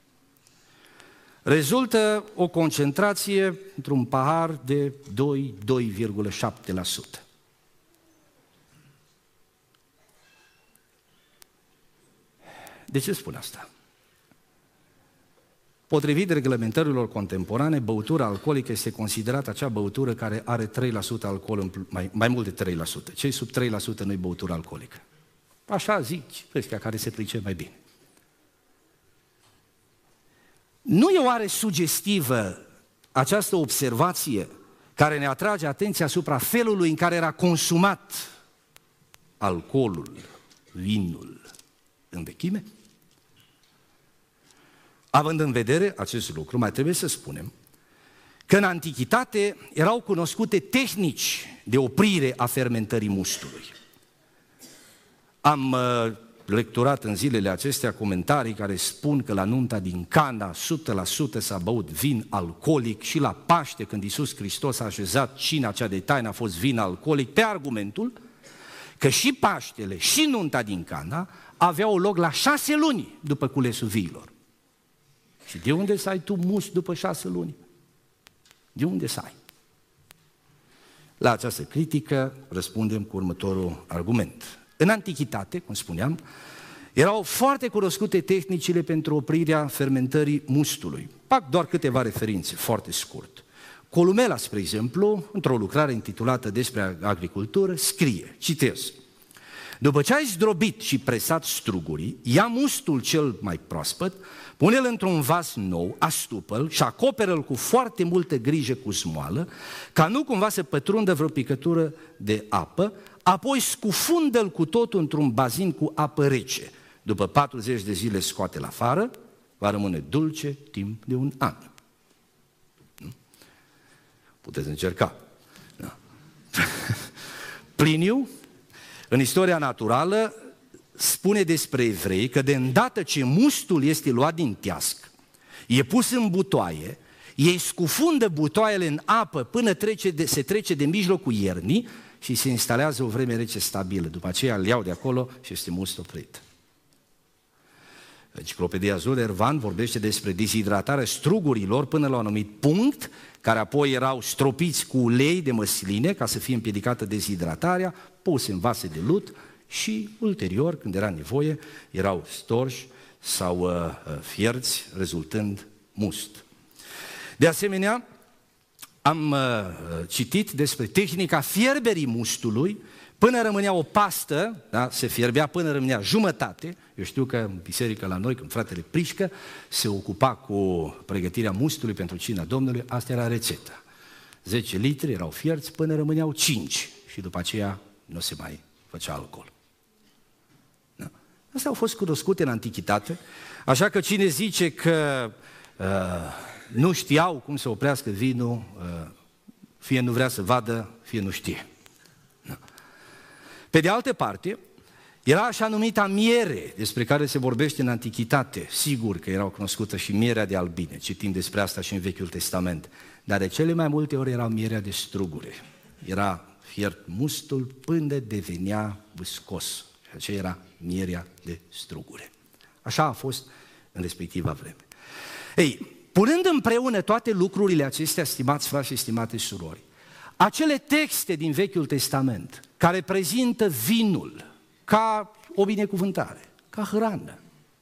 rezultă o concentrație într-un pahar de doi - doi virgulă șapte la sută. De ce spun asta? Potrivit reglementărilor contemporane, băutura alcoolică este considerată acea băutură care are trei la sută alcool, în plus, mai, mai mult de trei la sută. Cei sub trei la sută nu-i băutură alcoolică. Așa zici ăștia care se pricep mai bine. Nu e oare sugestivă această observație care ne atrage atenția asupra felului în care era consumat alcoolul, vinul în vechime? Având în vedere acest lucru, mai trebuie să spunem că în antichitate erau cunoscute tehnici de oprire a fermentării mustului. Am uh, lecturat în zilele acestea comentarii care spun că la nunta din Cana o sută la sută s-a băut vin alcoolic și la Paște, când Iisus Hristos a așezat cina cea de taină, a fost vin alcoolic, pe argumentul că și Paștele și nunta din Cana aveau loc la șase luni după culesul viilor. Și de unde să ai tu must după șase luni? De unde să ai? La această critică răspundem cu următorul argument. În antichitate, cum spuneam, erau foarte cunoscute tehnicile pentru oprirea fermentării mustului. Fac doar câteva referințe, foarte scurt. Columela, spre exemplu, într-o lucrare intitulată Despre agricultură, scrie, citez: după ce ai zdrobit și presat strugurii, ia mustul cel mai proaspăt, pune-l într-un vas nou, astupă-l și acoperă-l cu foarte multă grijă cu smoală, ca nu cumva să pătrundă vreo picătură de apă, apoi scufundă-l cu totul într-un bazin cu apă rece. După patruzeci de zile scoate-l afară, va rămâne dulce timp de un an. Nu? Puteți încerca. Da. Pliniu, în istoria naturală, spune despre evrei că de îndată ce mustul este luat din teasc, e pus în butoaie, ei scufundă butoaiele în apă până trece de, se trece de mijlocul iernii și se instalează o vreme rece stabilă. După aceea îl iau de acolo și este must oprit. Enciclopedia Zudervan vorbește despre dezhidratarea strugurilor până la un anumit punct, care apoi erau stropiți cu ulei de măsline ca să fie împiedicată dezhidratarea, puse în vase de lut și ulterior, când era nevoie, erau storși sau uh, fierți, rezultând must. De asemenea, am uh, citit despre tehnica fierberii mustului până rămânea o pastă, da? Se fierbea până rămânea jumătate. Eu știu că în biserică la noi, când fratele Prișcă se ocupa cu pregătirea mustului pentru cina Domnului, asta era rețeta. zece litri erau fierți până rămâneau cinci și după aceea nu se mai făcea alcool. Da? Astea au fost cunoscute în antichitate, așa că cine zice că uh, nu știau cum să oprească vinul, uh, fie nu vrea să vadă, fie nu știe. Da. Pe de altă parte, era așa numita miere, despre care se vorbește în antichitate. Sigur că era cunoscută și mierea de albine, citim despre asta și în Vechiul Testament, dar de cele mai multe ori era mierea de strugure. Era fiert mustul până devenea viscos. Și aceea era mierea de strugure. Așa a fost în respectiva vreme. Ei, punând împreună toate lucrurile acestea, stimați frați și stimate surori, acele texte din Vechiul Testament care prezintă vinul ca o binecuvântare, ca hrană,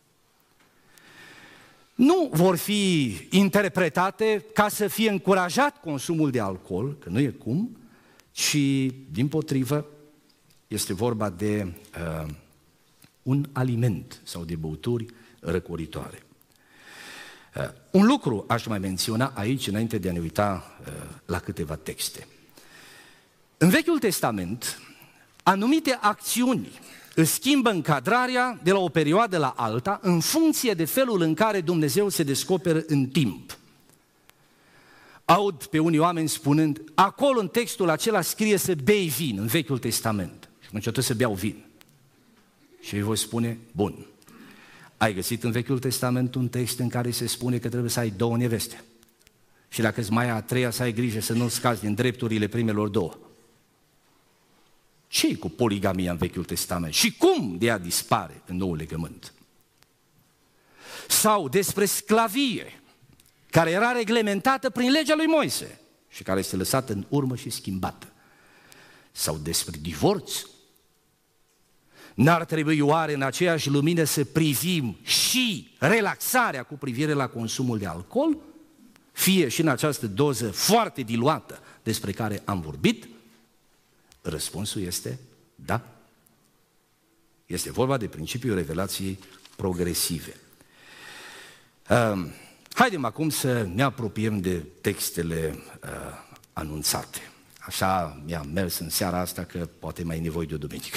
nu vor fi interpretate ca să fie încurajat consumul de alcool, că nu e cum, ci dimpotrivă este vorba de uh, un aliment sau de băuturi răcoritoare. Uh, un lucru aș mai menționa aici, înainte de a ne uita uh, la câteva texte. În Vechiul Testament, anumite acțiuni își schimbă încadrarea de la o perioadă la alta în funcție de felul în care Dumnezeu se descoperă în timp. Aud pe unii oameni spunând, acolo în textul acela scrie să bei vin în Vechiul Testament. Atunci trebuie să beau vin. Și îi voi spune, bun, ai găsit în Vechiul Testament un text în care se spune că trebuie să ai două neveste. Și dacă îți mai ai a treia, să ai grijă să nu scazi din drepturile primelor două. Ce-i cu poligamia în Vechiul Testament? Și cum de ea dispare în Noul Legământ? Sau despre sclavie, care era reglementată prin legea lui Moise și care este lăsată în urmă și schimbată. Sau despre divorț. N-ar trebui oare în aceeași lumină să privim și relaxarea cu privire la consumul de alcool? Fie și în această doză foarte diluată despre care am vorbit? Răspunsul este da. Este vorba de principiul revelației progresive. Uh, haidem acum să ne apropiem de textele uh, anunțate. Așa mi-am mers în seara asta că poate mai e nevoie de o duminică.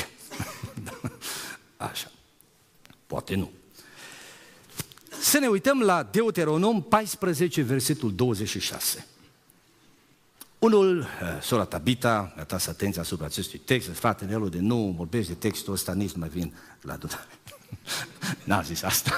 Așa. Poate nu. Să ne uităm la Deuteronom paisprezece, versetul douăzeci și șase. Unul, sora Tabita, mi-a tras atenția asupra acestui text, frate Nelu, de nu vorbești de textul ăsta, nici nu mai vin la adunare. N-a zis asta.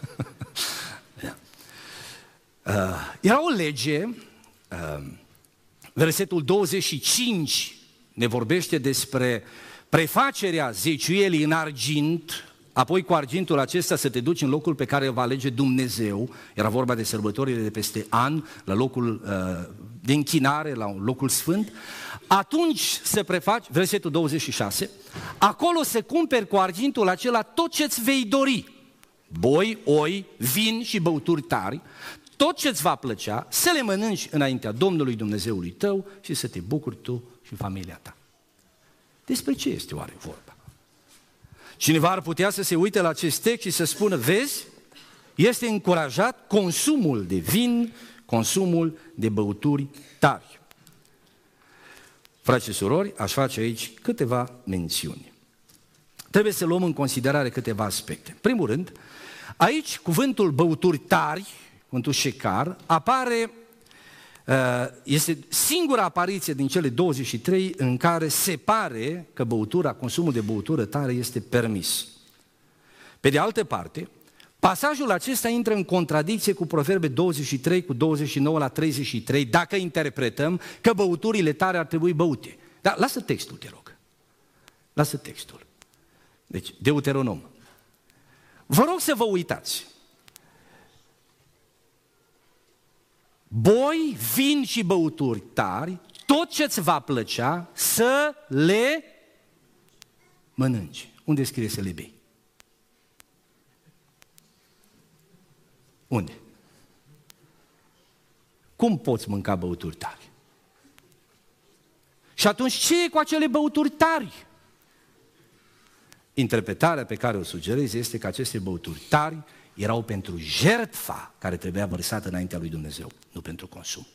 uh, era o lege, uh, versetul douăzeci și cinci ne vorbește despre prefacerea zeciuielii în argint, apoi cu argintul acesta să te duci în locul pe care va alege Dumnezeu, era vorba de sărbătorile de peste an, la locul uh, de închinare, la un locul sfânt, atunci se prefaci, versetul douăzeci și șase, acolo se cumperi cu argintul acela tot ce-ți vei dori, boi, oi, vin și băuturi tari, tot ce-ți va plăcea, să le mănânci înaintea Domnului Dumnezeului tău și să te bucuri tu și familia ta. Despre ce este oare vorba? Cineva ar putea să se uite la acest text și să spună, vezi, este încurajat consumul de vin, consumul de băuturi tari. Frați și surori, aș face aici câteva mențiuni. Trebuie să luăm în considerare câteva aspecte. În primul rând, aici cuvântul băuturi tari, cuvântul șecar, apare, este singura apariție din cele douăzeci și trei în care se pare că băutura, consumul de băutură tare este permis. Pe de altă parte, pasajul acesta intră în contradicție cu Proverbe douăzeci și trei, cu douăzeci și nouă la treizeci și trei, dacă interpretăm că băuturile tare ar trebui băute. Dar lasă textul, te rog. Lasă textul. Deci, Deuteronom. Vă rog să vă uitați. Boi, vin și băuturi tari, tot ce-ți va plăcea să le mănânci. Unde scrie să le bei? Unde? Cum poți mânca băuturi tari? Și atunci ce e cu acele băuturi tari? Interpretarea pe care o sugerez este că aceste băuturi tari erau pentru jertfa care trebuia vărsată înaintea lui Dumnezeu, nu pentru consum.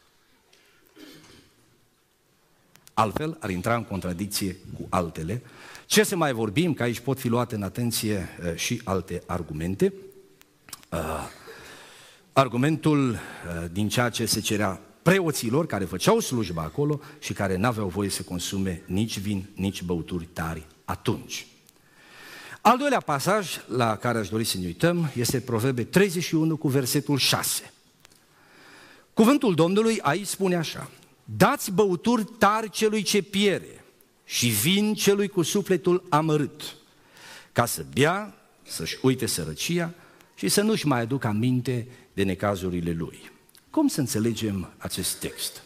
Altfel, ar intra în contradicție cu altele. Ce să mai vorbim, că aici pot fi luate în atenție uh, și alte argumente. Uh, argumentul uh, din ceea ce se cerea preoților care făceau slujba acolo și care n-aveau voie să consume nici vin, nici băuturi tari atunci. Al doilea pasaj la care aș dori să ne uităm este Proverbe treizeci și unu cu versetul șase. Cuvântul Domnului aici spune așa: dați băuturi tari celui ce piere și vin celui cu sufletul amărât, ca să bea, să-și uite sărăcia și să nu-și mai aducă aminte de necazurile lui. Cum să înțelegem acest text?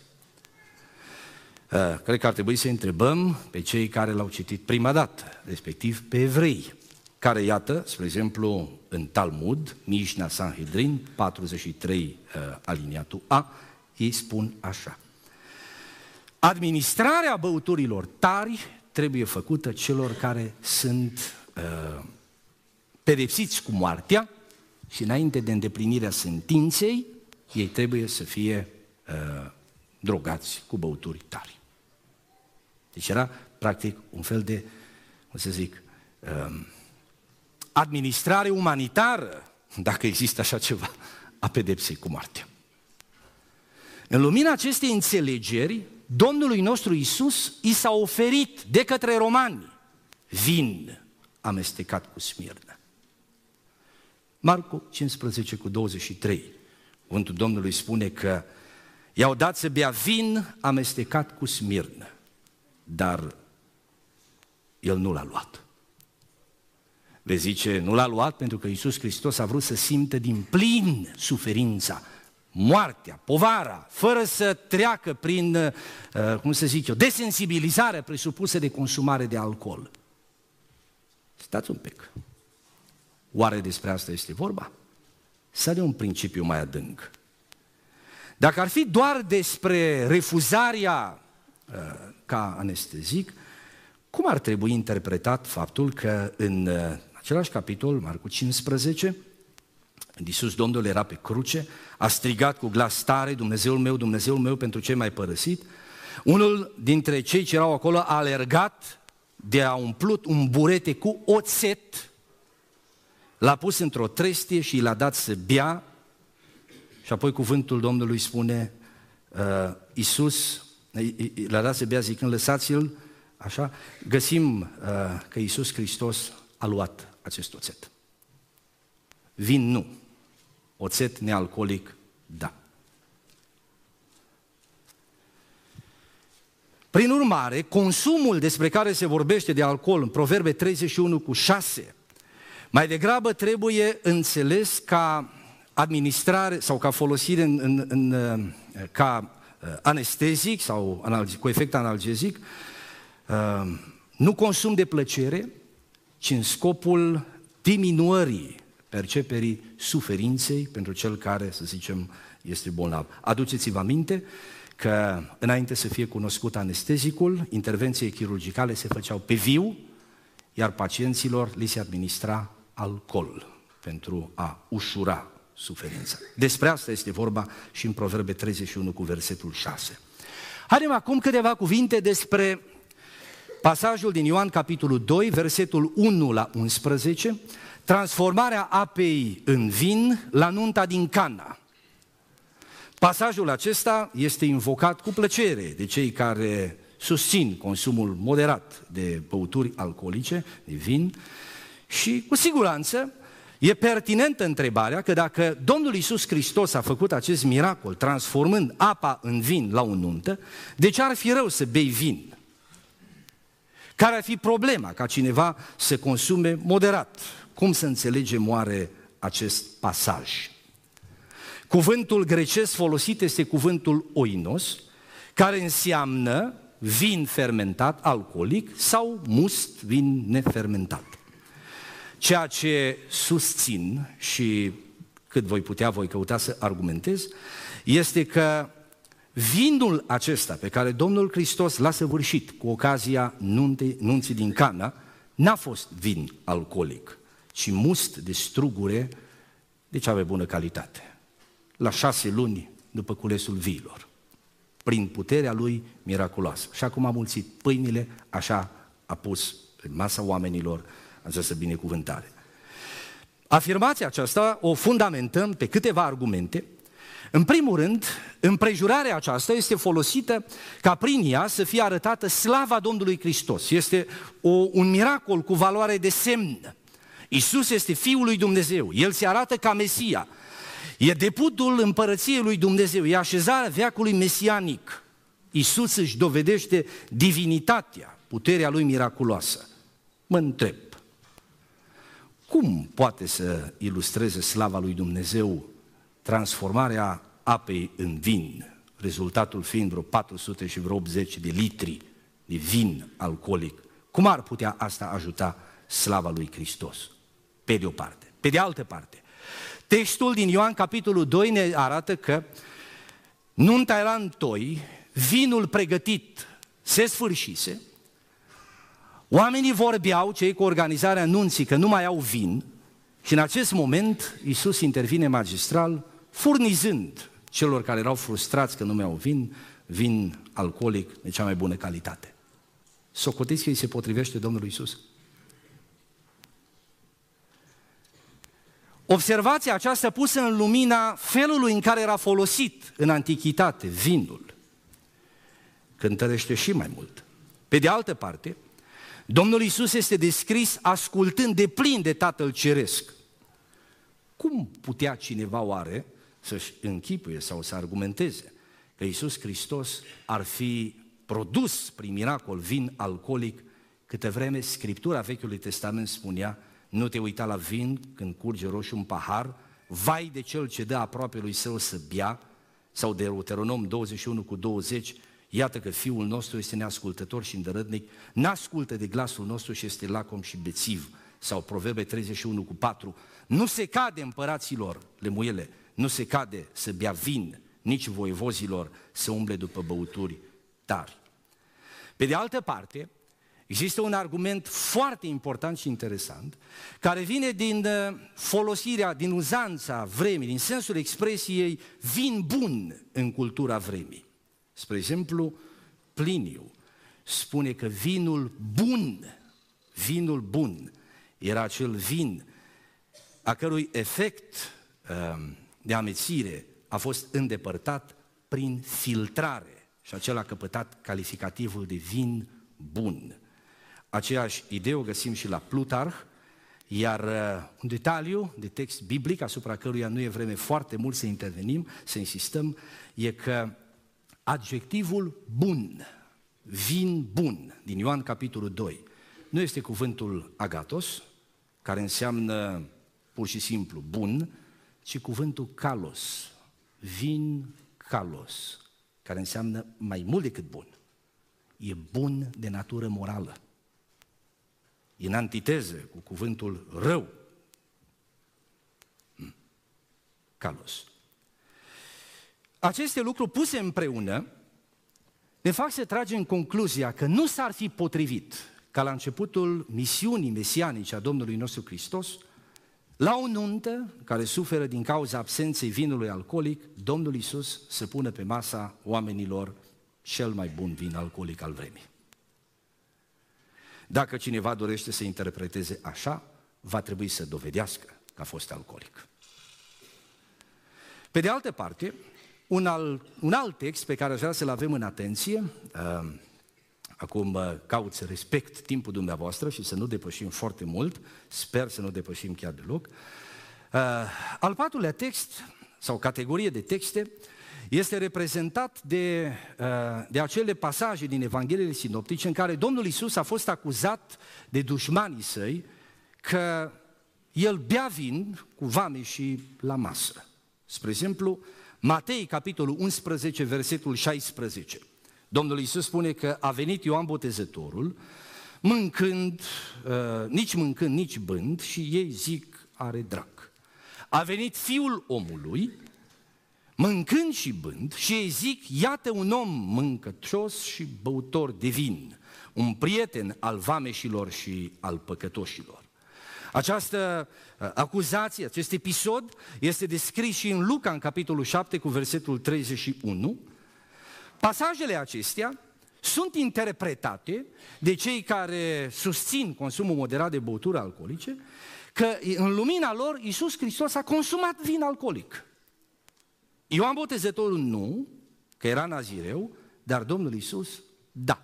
Cred că ar trebui să întrebăm pe cei care l-au citit prima dată, respectiv pe evrei, care, iată, spre exemplu, în Talmud, Mișna Sanhedrin, patruzeci și trei, uh, aliniatul A, ei spun așa: administrarea băuturilor tari trebuie făcută celor care sunt uh, pedepsiți cu moartea și înainte de îndeplinirea sentinței, ei trebuie să fie uh, drogați cu băuturi tari. Deci era, practic, un fel de, cum să zic, uh, administrare umanitară, dacă există așa ceva, a pedepsei cu moartea. În lumina acestei înțelegeri, Domnului nostru Iisus i s-a oferit de către romani vin amestecat cu smirnă. Marcu cincisprezece cu douăzeci și trei, cuvântul Domnului spune că i-au dat să bea vin amestecat cu smirnă, dar el nu l-a luat. Vezi, zice, nu l-a luat pentru că Iisus Hristos a vrut să simtă din plin suferința, moartea, povara, fără să treacă prin, cum să zic eu, desensibilizare presupusă de consumare de alcool. Stați un pic. Oare despre asta este vorba? Să de un principiu mai adânc. Dacă ar fi doar despre refuzarea uh, ca anestezic, cum ar trebui interpretat faptul că în uh, același capitol, Marcu cincisprezece, când Iisus Domnul era pe cruce, a strigat cu glas tare, Dumnezeul meu, Dumnezeul meu, pentru ce m-ai părăsit? Unul dintre cei ce erau acolo a alergat de a umplut un burete cu oțet, l-a pus într-o trestie și l-a dat să bea. Și apoi cuvântul Domnului spune, uh, Iisus l-a dat să bea zicând, lăsați-l, așa, găsim uh, că Iisus Hristos a luat acest oțet. Vin nu, oțet nealcoolic, da. Prin urmare, consumul despre care se vorbește de alcool în Proverbe treizeci și unu cu șase, mai degrabă trebuie înțeles ca administrare sau ca folosire în, în, în, ca anestezic sau analgezic, cu efect analgezic, nu consum de plăcere, ci în scopul diminuării perceperii suferinței pentru cel care, să zicem, este bolnav. Aduceți-vă aminte că înainte să fie cunoscut anestezicul, intervențiile chirurgicale se făceau pe viu, iar pacienților li se administra alcool pentru a ușura suferința. Despre asta este vorba și în Proverbe treizeci și unu cu versetul șase. Haidem acum câteva cuvinte despre pasajul din Ioan capitolul doi, versetul unu la unsprezece, transformarea apei în vin la nunta din Cana. Pasajul acesta este invocat cu plăcere de cei care susțin consumul moderat de băuturi alcoolice, de vin, și cu siguranță e pertinentă întrebarea că dacă Domnul Iisus Hristos a făcut acest miracol transformând apa în vin la o nuntă, de ce ar fi rău să bei vin? Care ar fi problema ca cineva să consume moderat? Cum să înțelegem oare acest pasaj? Cuvântul grecesc folosit este cuvântul oinos, care înseamnă vin fermentat alcoolic sau must, vin nefermentat. Ceea ce susțin și cât voi putea, voi căuta să argumentez, este că vinul acesta pe care Domnul Hristos l-a săvârșit cu ocazia nunții, nunții din Cana, n-a fost vin alcoolic, ci must de strugure de cea mai bună calitate. La șase luni după culesul viilor, prin puterea lui miraculoasă. Și acum a mulțit pâinile, așa a pus pe masa oamenilor această binecuvântare. Afirmația aceasta o fundamentăm pe câteva argumente. În primul rând, împrejurarea aceasta este folosită ca prin ea să fie arătată slava Domnului Hristos. Este o, un miracol cu valoare de semn. Iisus este Fiul lui Dumnezeu, El se arată ca Mesia. E debutul împărăției lui Dumnezeu, e așezarea veacului mesianic. Iisus își dovedește divinitatea, puterea lui miraculoasă. Mă întreb, cum poate să ilustreze slava lui Dumnezeu transformarea apei în vin, rezultatul fiind vreo patru sute și vreo optzeci de litri de vin alcoolic? Cum ar putea asta ajuta slava lui Hristos? Pe de o parte. Pe de altă parte, textul din Ioan capitolul doi ne arată că nunta era în toi, vinul pregătit se sfârșise, oamenii vorbeau, cei cu organizarea nunții, că nu mai au vin și în acest moment Iisus intervine magistral, furnizând celor care erau frustrați că nu mai au vin, vin alcoolic de cea mai bună calitate. Socotiți că îi se potrivește Domnului Iisus? Observația aceasta pusă în lumina felului în care era folosit în antichitate vinul cântărește și mai mult. Pe de altă parte, Domnul Iisus este descris ascultând de plin de Tatăl Ceresc. Cum putea cineva oare să-și închipuie sau să argumenteze că Iisus Hristos ar fi produs prin miracol vin alcoolic, câtă vreme Scriptura Vechiului Testament spunea: nu te uita la vin când curge roșu un pahar, vai de cel ce dă aproapelui său să bea, sau de Deuteronom douăzeci și unu cu douăzeci, iată că fiul nostru este neascultător și îndărătnic, n-ascultă de glasul nostru și este lacom și bețiv, sau Proverbe treizeci și unu cu patru, nu se cade împăraților, lemuiele, nu se cade să bea vin, nici voievozilor să umble după băuturi tari. Pe de altă parte, există un argument foarte important și interesant, care vine din folosirea, din uzanța vremii, din sensul expresiei vin bun în cultura vremii. Spre exemplu, Pliniu spune că vinul bun, vinul bun, era acel vin a cărui efect de amețire a fost îndepărtat prin filtrare și acela a căpătat calificativul de vin bun. Aceeași idee o găsim și la Plutarh, iar un detaliu de text biblic asupra căruia nu e vreme foarte mult să intervenim, să insistăm, e că adjectivul bun, vin bun, din Ioan capitolul doi, nu este cuvântul agatos, care înseamnă pur și simplu bun, ci cuvântul kalos, vin kalos, care înseamnă mai mult decât bun. E bun de natură morală. E în antiteză cu cuvântul rău. Kalos. Aceste lucruri puse împreună ne fac să tragem concluzia că nu s-ar fi potrivit ca la începutul misiunii mesianice a Domnului nostru Hristos, la o nuntă care suferă din cauza absenței vinului alcoolic, Domnul Iisus să pună pe masa oamenilor cel mai bun vin alcoolic al vremii. Dacă cineva dorește să interpreteze așa, va trebui să dovedească că a fost alcoolic. Pe de altă parte, un, al, un alt text pe care aș vrea să-l avem în atenție, uh, acum uh, caut să respect timpul dumneavoastră și să nu depășim foarte mult, sper să nu depășim chiar deloc. Uh, al patrulea text, sau categorie de texte, este reprezentat de, de acele pasaje din Evangheliile sinoptice în care Domnul Iisus a fost acuzat de dușmanii săi că el bea vin cu vameșii la masă. Spre exemplu, Matei, capitolul unsprezece, versetul șaisprezece. Domnul Iisus spune că a venit Ioan Botezătorul, mâncând, nici mâncând, nici bând, și ei zic are drac. A venit Fiul omului, mâncând și bând, și ei zic, iată un om mâncăcios și băutor de vin, un prieten al vameșilor și al păcătoșilor. Această acuzație, acest episod este descris și în Luca, în capitolul șapte, cu versetul treizeci și unu. Pasajele acestea sunt interpretate de cei care susțin consumul moderat de băuturi alcoolice, că în lumina lor Iisus Hristos a consumat vin alcoolic. Ioan Botezătorul nu, că era nazireu, dar Domnul Iisus, da.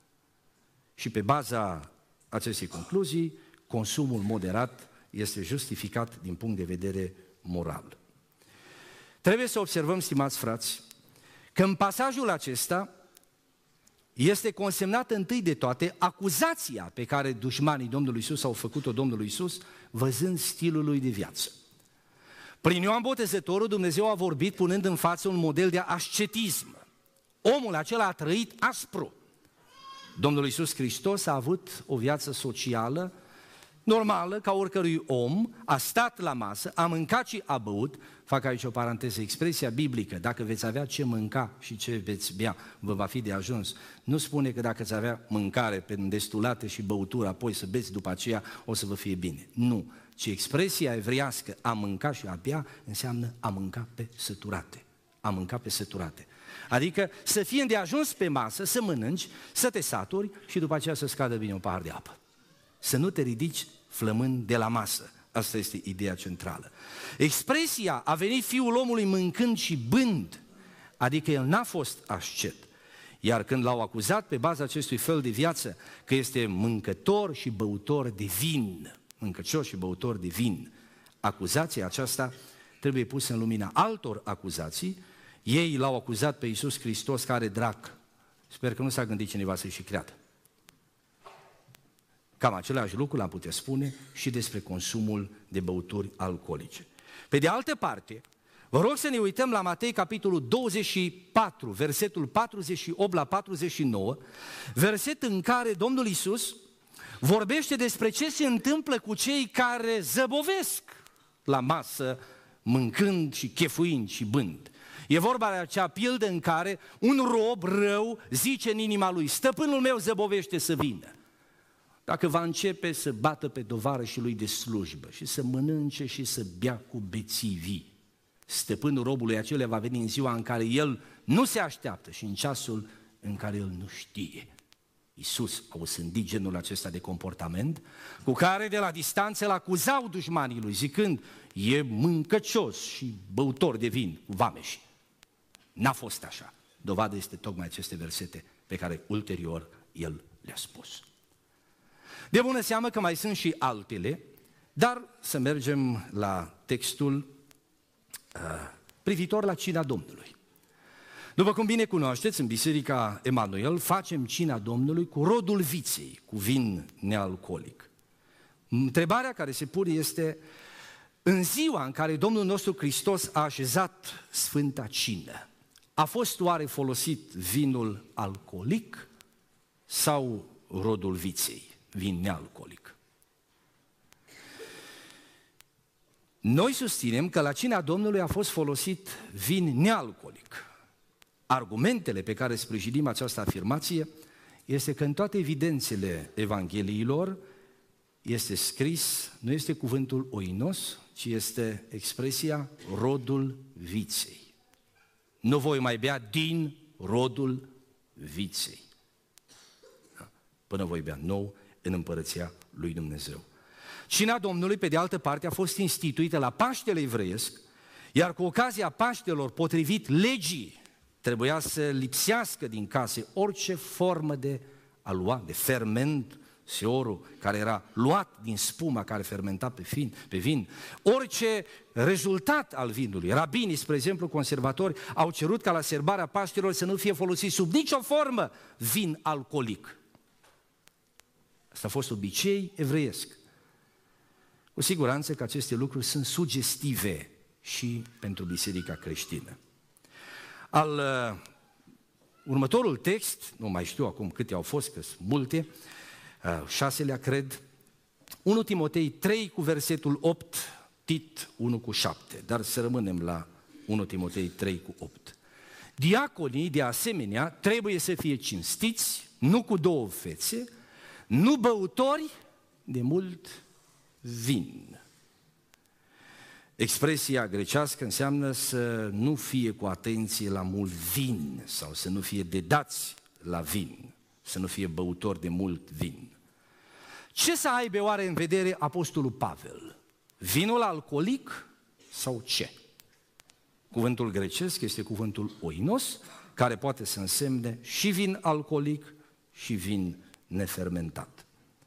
Și pe baza acestei concluzii, consumul moderat este justificat din punct de vedere moral. Trebuie să observăm, stimați frați, că în pasajul acesta este consemnată întâi de toate acuzația pe care dușmanii Domnului Iisus au făcut-o Domnului Iisus, văzând stilul lui de viață. Prin Ioan Botezătorul, Dumnezeu a vorbit punând în față un model de ascetism. Omul acela a trăit aspru. Domnul Iisus Hristos a avut o viață socială normală, ca oricărui om, a stat la masă, a mâncat și a băut. Fac aici o paranteză, expresia biblică, dacă veți avea ce mânca și ce veți bea, vă va fi de ajuns. Nu spune că dacă ți avea mâncare pe destulate și băutură, apoi să beți după aceea, o să vă fie bine. Nu, ci expresia evreiască a mânca și a bea înseamnă a mânca pe săturate. A mânca pe săturate. Adică să fie de ajuns pe masă, să mănânci, să te saturi și după aceea să scadă bine un pahar de apă. Să nu te ridici flămând de la masă. Asta este ideea centrală. Expresia a venit Fiul omului mâncând și bând, adică el n-a fost ascet. Iar când l-au acuzat pe baza acestui fel de viață că este mâncător și băutor de vin, mâncăcios și băutor de vin, acuzația aceasta trebuie pusă în lumina altor acuzații. Ei l-au acuzat pe Iisus Hristos care drac. Sper că nu s-a gândit cineva să-i și creadă. Cam același lucru l-am putea spune și despre consumul de băuturi alcoolice. Pe de altă parte, vă rog să ne uităm la Matei, capitolul douăzeci și patru, versetul patruzeci și opt la patruzeci și nouă, verset în care Domnul Iisus vorbește despre ce se întâmplă cu cei care zăbovesc la masă, mâncând și chefuind și bând. E vorba de acea pildă în care un rob rău zice în inima lui: stăpânul meu zăbovește să vină. Dacă va începe să bată pe tovarășii lui de slujbă și să mănânce și să bea cu bețivii, stăpânul robului acela va veni în ziua în care el nu se așteaptă și în ceasul în care el nu știe. Iisus a osândit genul acesta de comportament, cu care de la distanță îl acuzau dușmanii lui, zicând: e mâncăcios și băutor de vin cu vameși. N-a fost așa. Dovadă este tocmai aceste versete pe care ulterior el le-a spus. De bună seamă că mai sunt și altele, dar să mergem la textul uh, privitor la cina Domnului. După cum bine cunoașteți, în Biserica Emanuel facem cina Domnului cu rodul viței, cu vin nealcoolic. Întrebarea care se pune este: în ziua în care Domnul nostru Hristos a așezat Sfânta Cină, a fost oare folosit vinul alcoolic sau rodul viței, vin nealcoolic? Noi susținem că la cina Domnului a fost folosit vin nealcoolic. Argumentele pe care sprijinim această afirmație este că în toate evidențele Evangheliilor este scris, nu este cuvântul oinos, ci este expresia rodul viței. Nu voi mai bea din rodul viței, până voi bea nou în împărăția lui Dumnezeu. Cina Domnului, pe de altă parte, a fost instituită la Paștele evreiesc, iar cu ocazia Paștelor, potrivit legii, trebuia să lipsească din case orice formă de aluat, de ferment, seorul care era luat din spuma care fermenta pe vin, pe vin, orice rezultat al vinului. Rabinii, spre exemplu, conservatori, au cerut ca la sărbarea Paștelor să nu fie folosit sub nicio formă vin alcoolic. Asta a fost obicei evreiesc. Cu siguranță că aceste lucruri sunt sugestive și pentru biserica creștină. Al uh, următorul text, nu mai știu acum câte au fost, că sunt multe, uh, șaselea cred, unu Timotei trei cu versetul opt, Tit unu cu șapte, dar să rămânem la unu Timotei trei cu opt. Diaconii, de asemenea, trebuie să fie cinstiți, nu cu două fețe, nu băutori de mult vin. Expresia grecească înseamnă să nu fie cu atenție la mult vin sau să nu fie dedați la vin, să nu fie băutori de mult vin. Ce să aibă oare în vedere apostolul Pavel? Vinul alcoolic sau ce? Cuvântul grecesc este cuvântul oinos, care poate să însemne și vin alcoolic și vin nefermentat.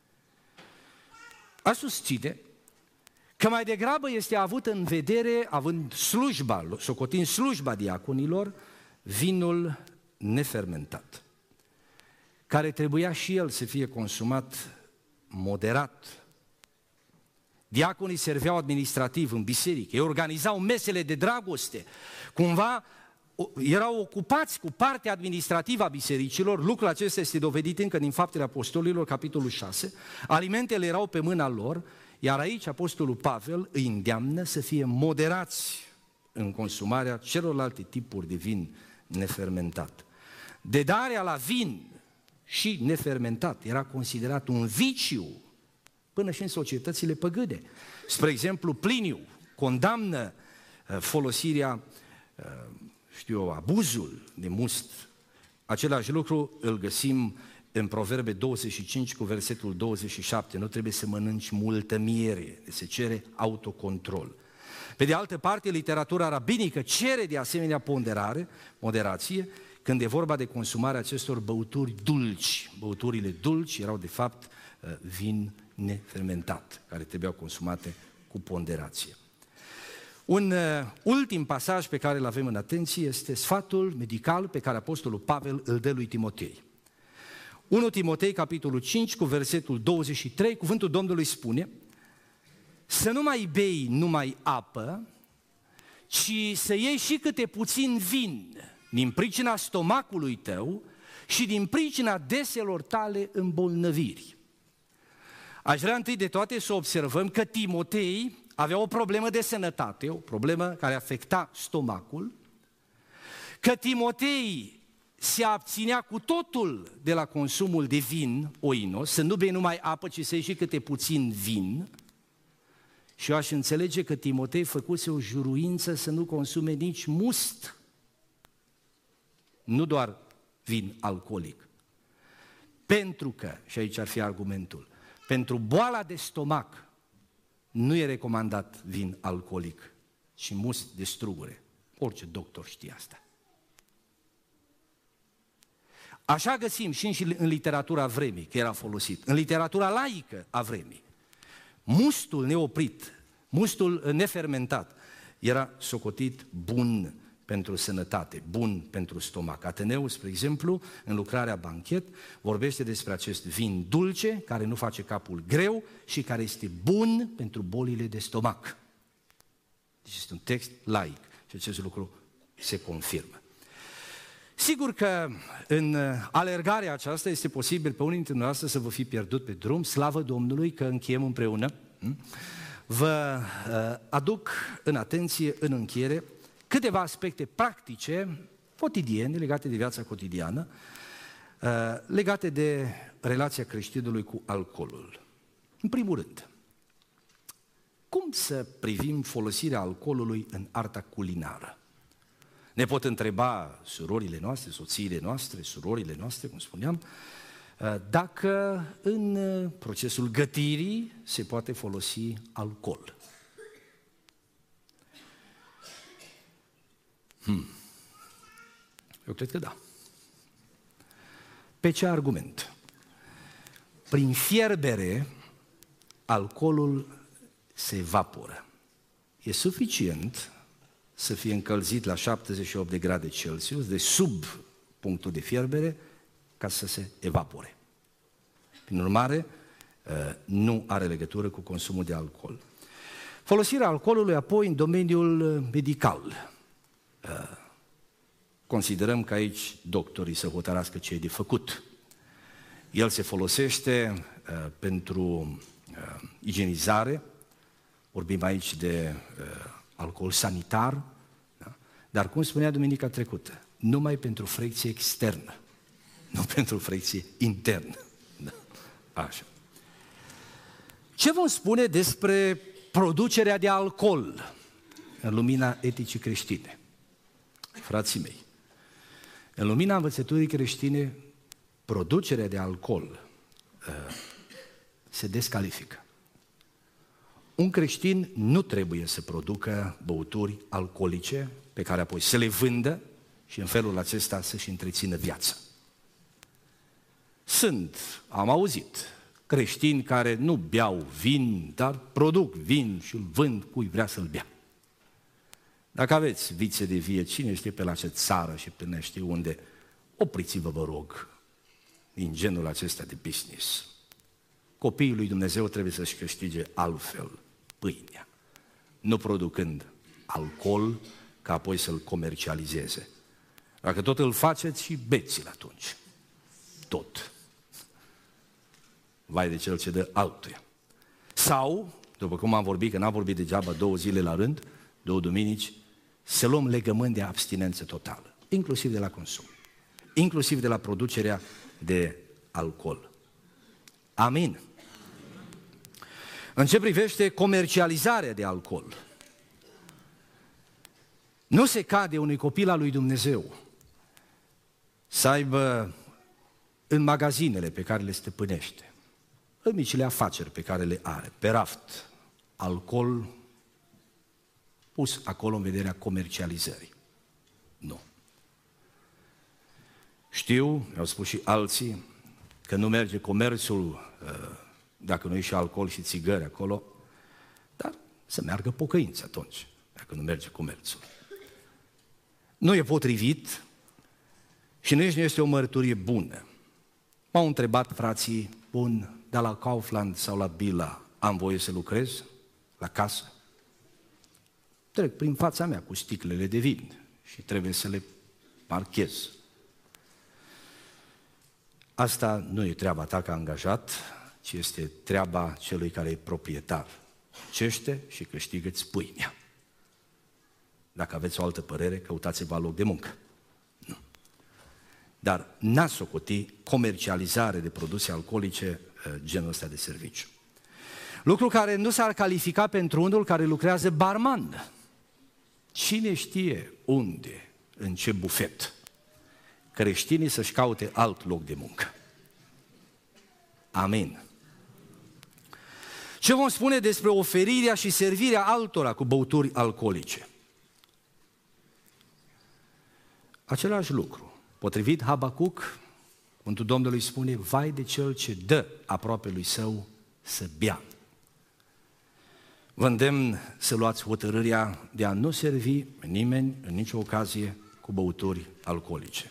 A susține că mai degrabă este avut în vedere, având slujba, socotind slujba diaconilor, vinul nefermentat, care trebuia și el să fie consumat moderat. Diaconii serveau administrativ în biserică, ei organizau mesele de dragoste, cumva erau ocupați cu partea administrativă a bisericilor. Lucrul acesta este dovedit încă din Faptele Apostolilor, capitolul șase, alimentele erau pe mâna lor, iar aici apostolul Pavel îi îndeamnă să fie moderați în consumarea celorlalte tipuri de vin nefermentat. Dedarea la vin și nefermentat era considerat un viciu până și în societățile păgâne. Spre exemplu, Pliniu condamnă folosirea, știu eu, abuzul de must. Același lucru îl găsim în Proverbe douăzeci și cinci cu versetul douăzeci și șapte. Nu trebuie să mănânci multă miere, se cere autocontrol. Pe de altă parte, literatura rabinică cere de asemenea ponderare, moderație, când e vorba de consumarea acestor băuturi dulci. Băuturile dulci erau de fapt vin nefermentat, care trebuiau consumate cu ponderație. Un uh, ultim pasaj pe care îl avem în atenție este sfatul medical pe care Apostolul Pavel îl dă lui Timotei. unu Timotei, capitolul cinci, cu versetul douăzeci și trei, cuvântul Domnului spune: să nu mai bei numai apă, ci să iei și câte puțin vin din pricina stomacului tău și din pricina deselor tale îmbolnăviri. Aș vrea întâi de toate să observăm că Timotei avea o problemă de sănătate, o problemă care afecta stomacul, că Timotei se abținea cu totul de la consumul de vin oinos, să nu bei numai apă, ci să iei și câte puțin vin. Și eu aș înțelege că Timotei făcuse o juruință să nu consume nici must, nu doar vin alcoolic. Pentru că, și aici ar fi argumentul, pentru boala de stomac nu e recomandat vin alcoolic, ci must de strugure. Orice doctor știe asta. Așa găsim și în literatura vremii că era folosit, în literatura laică a vremii. Mustul neoprit, mustul nefermentat era socotit bun pentru sănătate, bun pentru stomac. Ateneu, spre exemplu, în lucrarea Banchet, vorbește despre acest vin dulce, care nu face capul greu și care este bun pentru bolile de stomac. Deci este un text laic și acest lucru se confirmă. Sigur că în alergarea aceasta este posibil pe unii dintre noastre să vă fi pierdut pe drum, slavă Domnului că încheiem împreună. Vă aduc în atenție, în încheiere, câteva aspecte practice, cotidiene, legate de viața cotidiană, legate de relația creștinului cu alcoolul. În primul rând, cum să privim folosirea alcoolului în arta culinară? Ne pot întreba surorile noastre, soțiile noastre, surorile noastre, cum spuneam, dacă în procesul gătirii se poate folosi alcool. Hmm. Eu cred că da. Pe ce argument? Prin fierbere, alcoolul se evaporă. E suficient să fie încălzit la șaptezeci și opt de grade Celsius, de sub punctul de fierbere, ca să se evapore. Prin urmare, nu are legătură cu consumul de alcool. Folosirea alcoolului apoi în domeniul medical. Considerăm că aici doctorii să hotărască ce e de făcut. El se folosește uh, pentru uh, igienizare, vorbim aici de uh, alcool sanitar, da? Dar cum spunea duminica trecută, numai pentru frecție externă, nu pentru frecție internă. Da? Așa. Ce vom spune despre producerea de alcool în lumina eticii creștine? Frații mei, în lumina învățăturii creștine, producerea de alcool uh, se descalifică. Un creștin nu trebuie să producă băuturi alcoolice pe care apoi să le vândă și în felul acesta să-și întrețină viața. Sunt, am auzit, creștini care nu beau vin, dar produc vin și îl vând cui vrea să-l bea. Dacă aveți vițe de vie, cine știe pe la ce țară și până știe unde, opriți-vă, vă rog, din genul acesta de business. Copiii lui Dumnezeu trebuie să-și câștige altfel pâinea, nu producând alcool ca apoi să-l comercializeze. Dacă tot îl faceți, și beți-l atunci. Tot. Vai de cel ce dă altuia. Sau, după cum am vorbit, că n-am vorbit degeaba două zile la rând, două duminici, să luăm legământ de abstinență totală, inclusiv de la consum, inclusiv de la producerea de alcool. Amin. În ce privește comercializarea de alcool, nu se cade unui copil al lui Dumnezeu să aibă în magazinele pe care le stăpânește, în micile afaceri pe care le are, pe raft, alcool pus acolo în vederea comercializării. Nu. Știu, mi-au spus și alții, că nu merge comerțul dacă nu e și alcool și țigări acolo, dar să meargă pocăință atunci, dacă nu merge comerțul. Nu e potrivit și nici nu este o mărturie bună. M-au întrebat frații, bun, dar la Kaufland sau la Billa am voie să lucrez? La casă? Trec prin fața mea cu sticlele de vin și trebuie să le marchez. Asta nu e treaba ta ca angajat, ci este treaba celui care e proprietar. Muncește și câștigă-ți pâinea. Dacă aveți o altă părere, căutați-vă alt loc de muncă. Nu. Dar n-a socoti comercializare de produse alcoolice genul ăsta de serviciu. Lucru care nu s-ar califica pentru unul care lucrează barman. Cine știe unde, în ce bufet, creștinii să-și caute alt loc de muncă. Amin. Ce vom spune despre oferirea și servirea altora cu băuturi alcoolice? Același lucru. Potrivit Habacuc, cuvântul Domnului spune, vai de cel ce dă aproape lui său să bea. Vă îndemn să luați hotărârea de a nu servi nimeni în nicio ocazie cu băuturi alcoolice.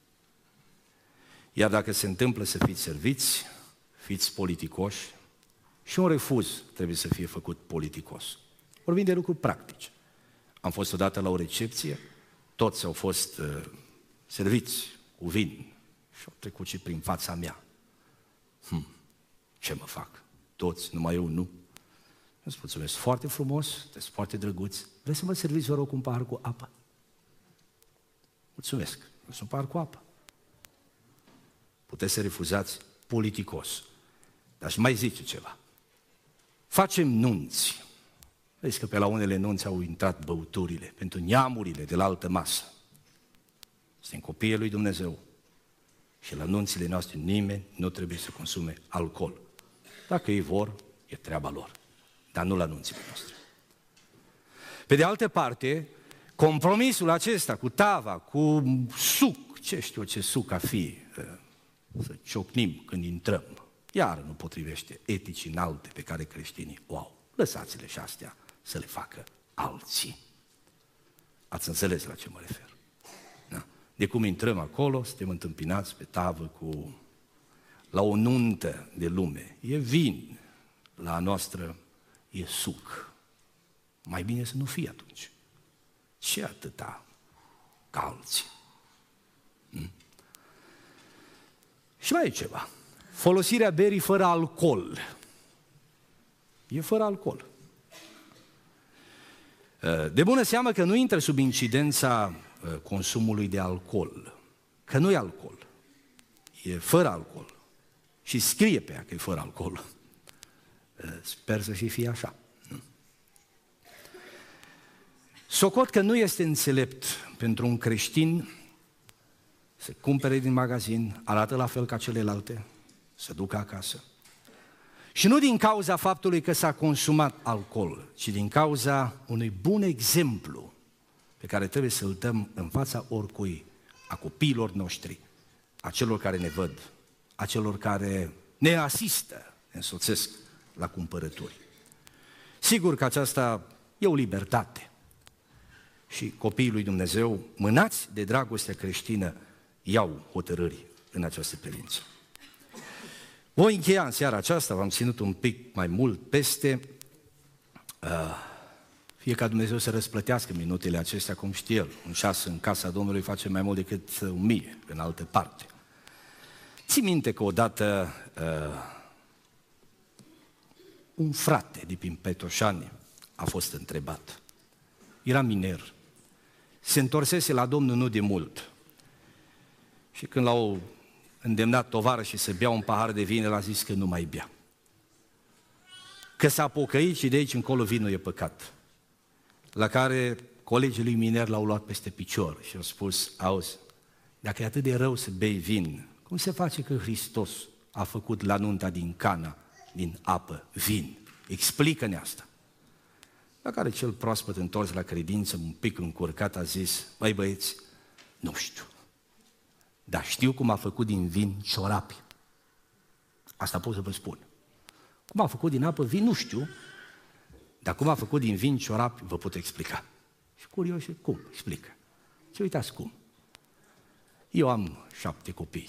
Iar dacă se întâmplă să fiți serviți, fiți politicoși, și un refuz trebuie să fie făcut politicos. Vorbim de lucruri practice. Am fost odată la o recepție, toți au fost uh, serviți cu vin și au trecut și prin fața mea. Hm, ce mă fac? Toți, numai eu nu. Îți mulțumesc foarte frumos, sunteți foarte drăguți. Vreți să mă serviți, vă rog, un pahar cu apă? Mulțumesc, vreți un pahar cu apă? Puteți să refuzați politicos. Dar și mai zice ceva. Facem nunți. Vezi că pe la unele nunți au intrat băuturile pentru neamurile de la altă masă. Suntem copiii lui Dumnezeu. Și la nunțile noastre nimeni nu trebuie să consume alcool. Dacă ei vor, e treaba lor. Dar nu la nunțile noastre. Pe de altă parte, compromisul acesta cu tava, cu suc, ce știu ce suc a fi, să ciocnim când intrăm, iar nu potrivește eticii înalte pe care creștinii o au. Lăsați-le și astea să le facă alții. Ați înțeles la ce mă refer. Da? De cum intrăm acolo, suntem întâmpinați pe tavă cu, la o nuntă de lume. E vin, la a noastră e suc. Mai bine să nu fie atunci. Ce atâta ca alții? Hmm? Și mai e ceva. Folosirea berii fără alcool. E fără alcool. De bună seamă că nu intră sub incidența consumului de alcool. Că nu e alcool. E fără alcool. Și scrie pe ea că e fără alcool. Sper să și fie așa. Socot că nu este înțelept pentru un creștin să cumpere din magazin, arată la fel ca celelalte, să ducă acasă. Și nu din cauza faptului că s-a consumat alcool, ci din cauza unui bun exemplu pe care trebuie să-l dăm în fața oricui, a copiilor noștri, a celor care ne văd, a celor care ne asistă, ne însoțesc la cumpărături. Sigur că aceasta e o libertate și copiii lui Dumnezeu, mânați de dragostea creștină, iau hotărâri în această privință. Voi încheia în seara aceasta, v-am ținut un pic mai mult peste, uh, fie ca Dumnezeu să răsplătească minutele acestea, cum știe El. Un ceas în casa Domnului face mai mult decât un mie în altă parte. Ții minte că odată uh, un frate de prin Petroșani a fost întrebat. Era miner. Se întorsese la Domnul nu de mult. Și când l-au îndemnat tovarășii să bea un pahar de vin, el a zis că nu mai bea. Că s-a pocăit și de aici încolo vinul e păcat. La care colegii lui miner l-au luat peste picior și au spus, auzi, dacă e atât de rău să bei vin, cum se face că Hristos a făcut la nunta din Cana, din apă, vin? Explică-ne asta. La care cel proaspăt întors la credință, un pic încurcat, a zis, băi băieți, nu știu. dar știu cum a făcut din vin ciorapi. Asta pot să vă spun. Cum a făcut din apă vin, nu știu, dar cum a făcut din vin ciorapi, vă pot explica. Și curios, cum? Explică. Și uitați cum. Eu am șapte copii.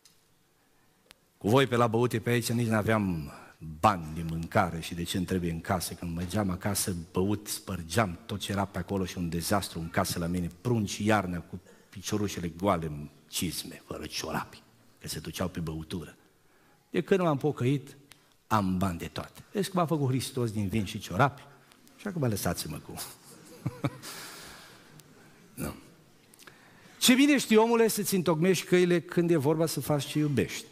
Cu voi pe la băute pe aici nici n-aveam bani de mâncare și de ce îmi trebuie în casă. Când mergeam acasă, băut, spărgeam tot ce era pe acolo și un dezastru în casă la mine. Prunci iarna cu piciorușele goale în cizme, fără ciorapi, că se duceau pe băutură. De când m-am pocăit, am bani de toate. Vezi cum a făcut Hristos din vin și ciorapi? Și acum lăsați-mă cu... Nu. Ce bine știi, omule, să-ți întocmești căile când e vorba să faci ce iubești.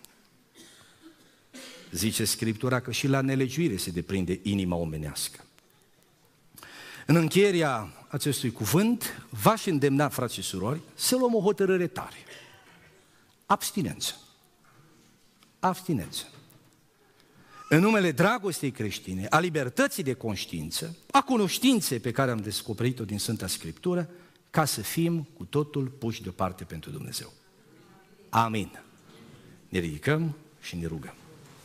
Zice Scriptura că și la nelegiuire se deprinde inima omenească. În încheierea acestui cuvânt, v-aș îndemna, frați și surori, să luăm o hotărâre tare. Abstinență. Abstinență. În numele dragostei creștine, a libertății de conștiință, a cunoștinței pe care am descoperit-o din Sfânta Scriptură, ca să fim cu totul puși deoparte pentru Dumnezeu. Amin. Ne ridicăm și ne rugăm.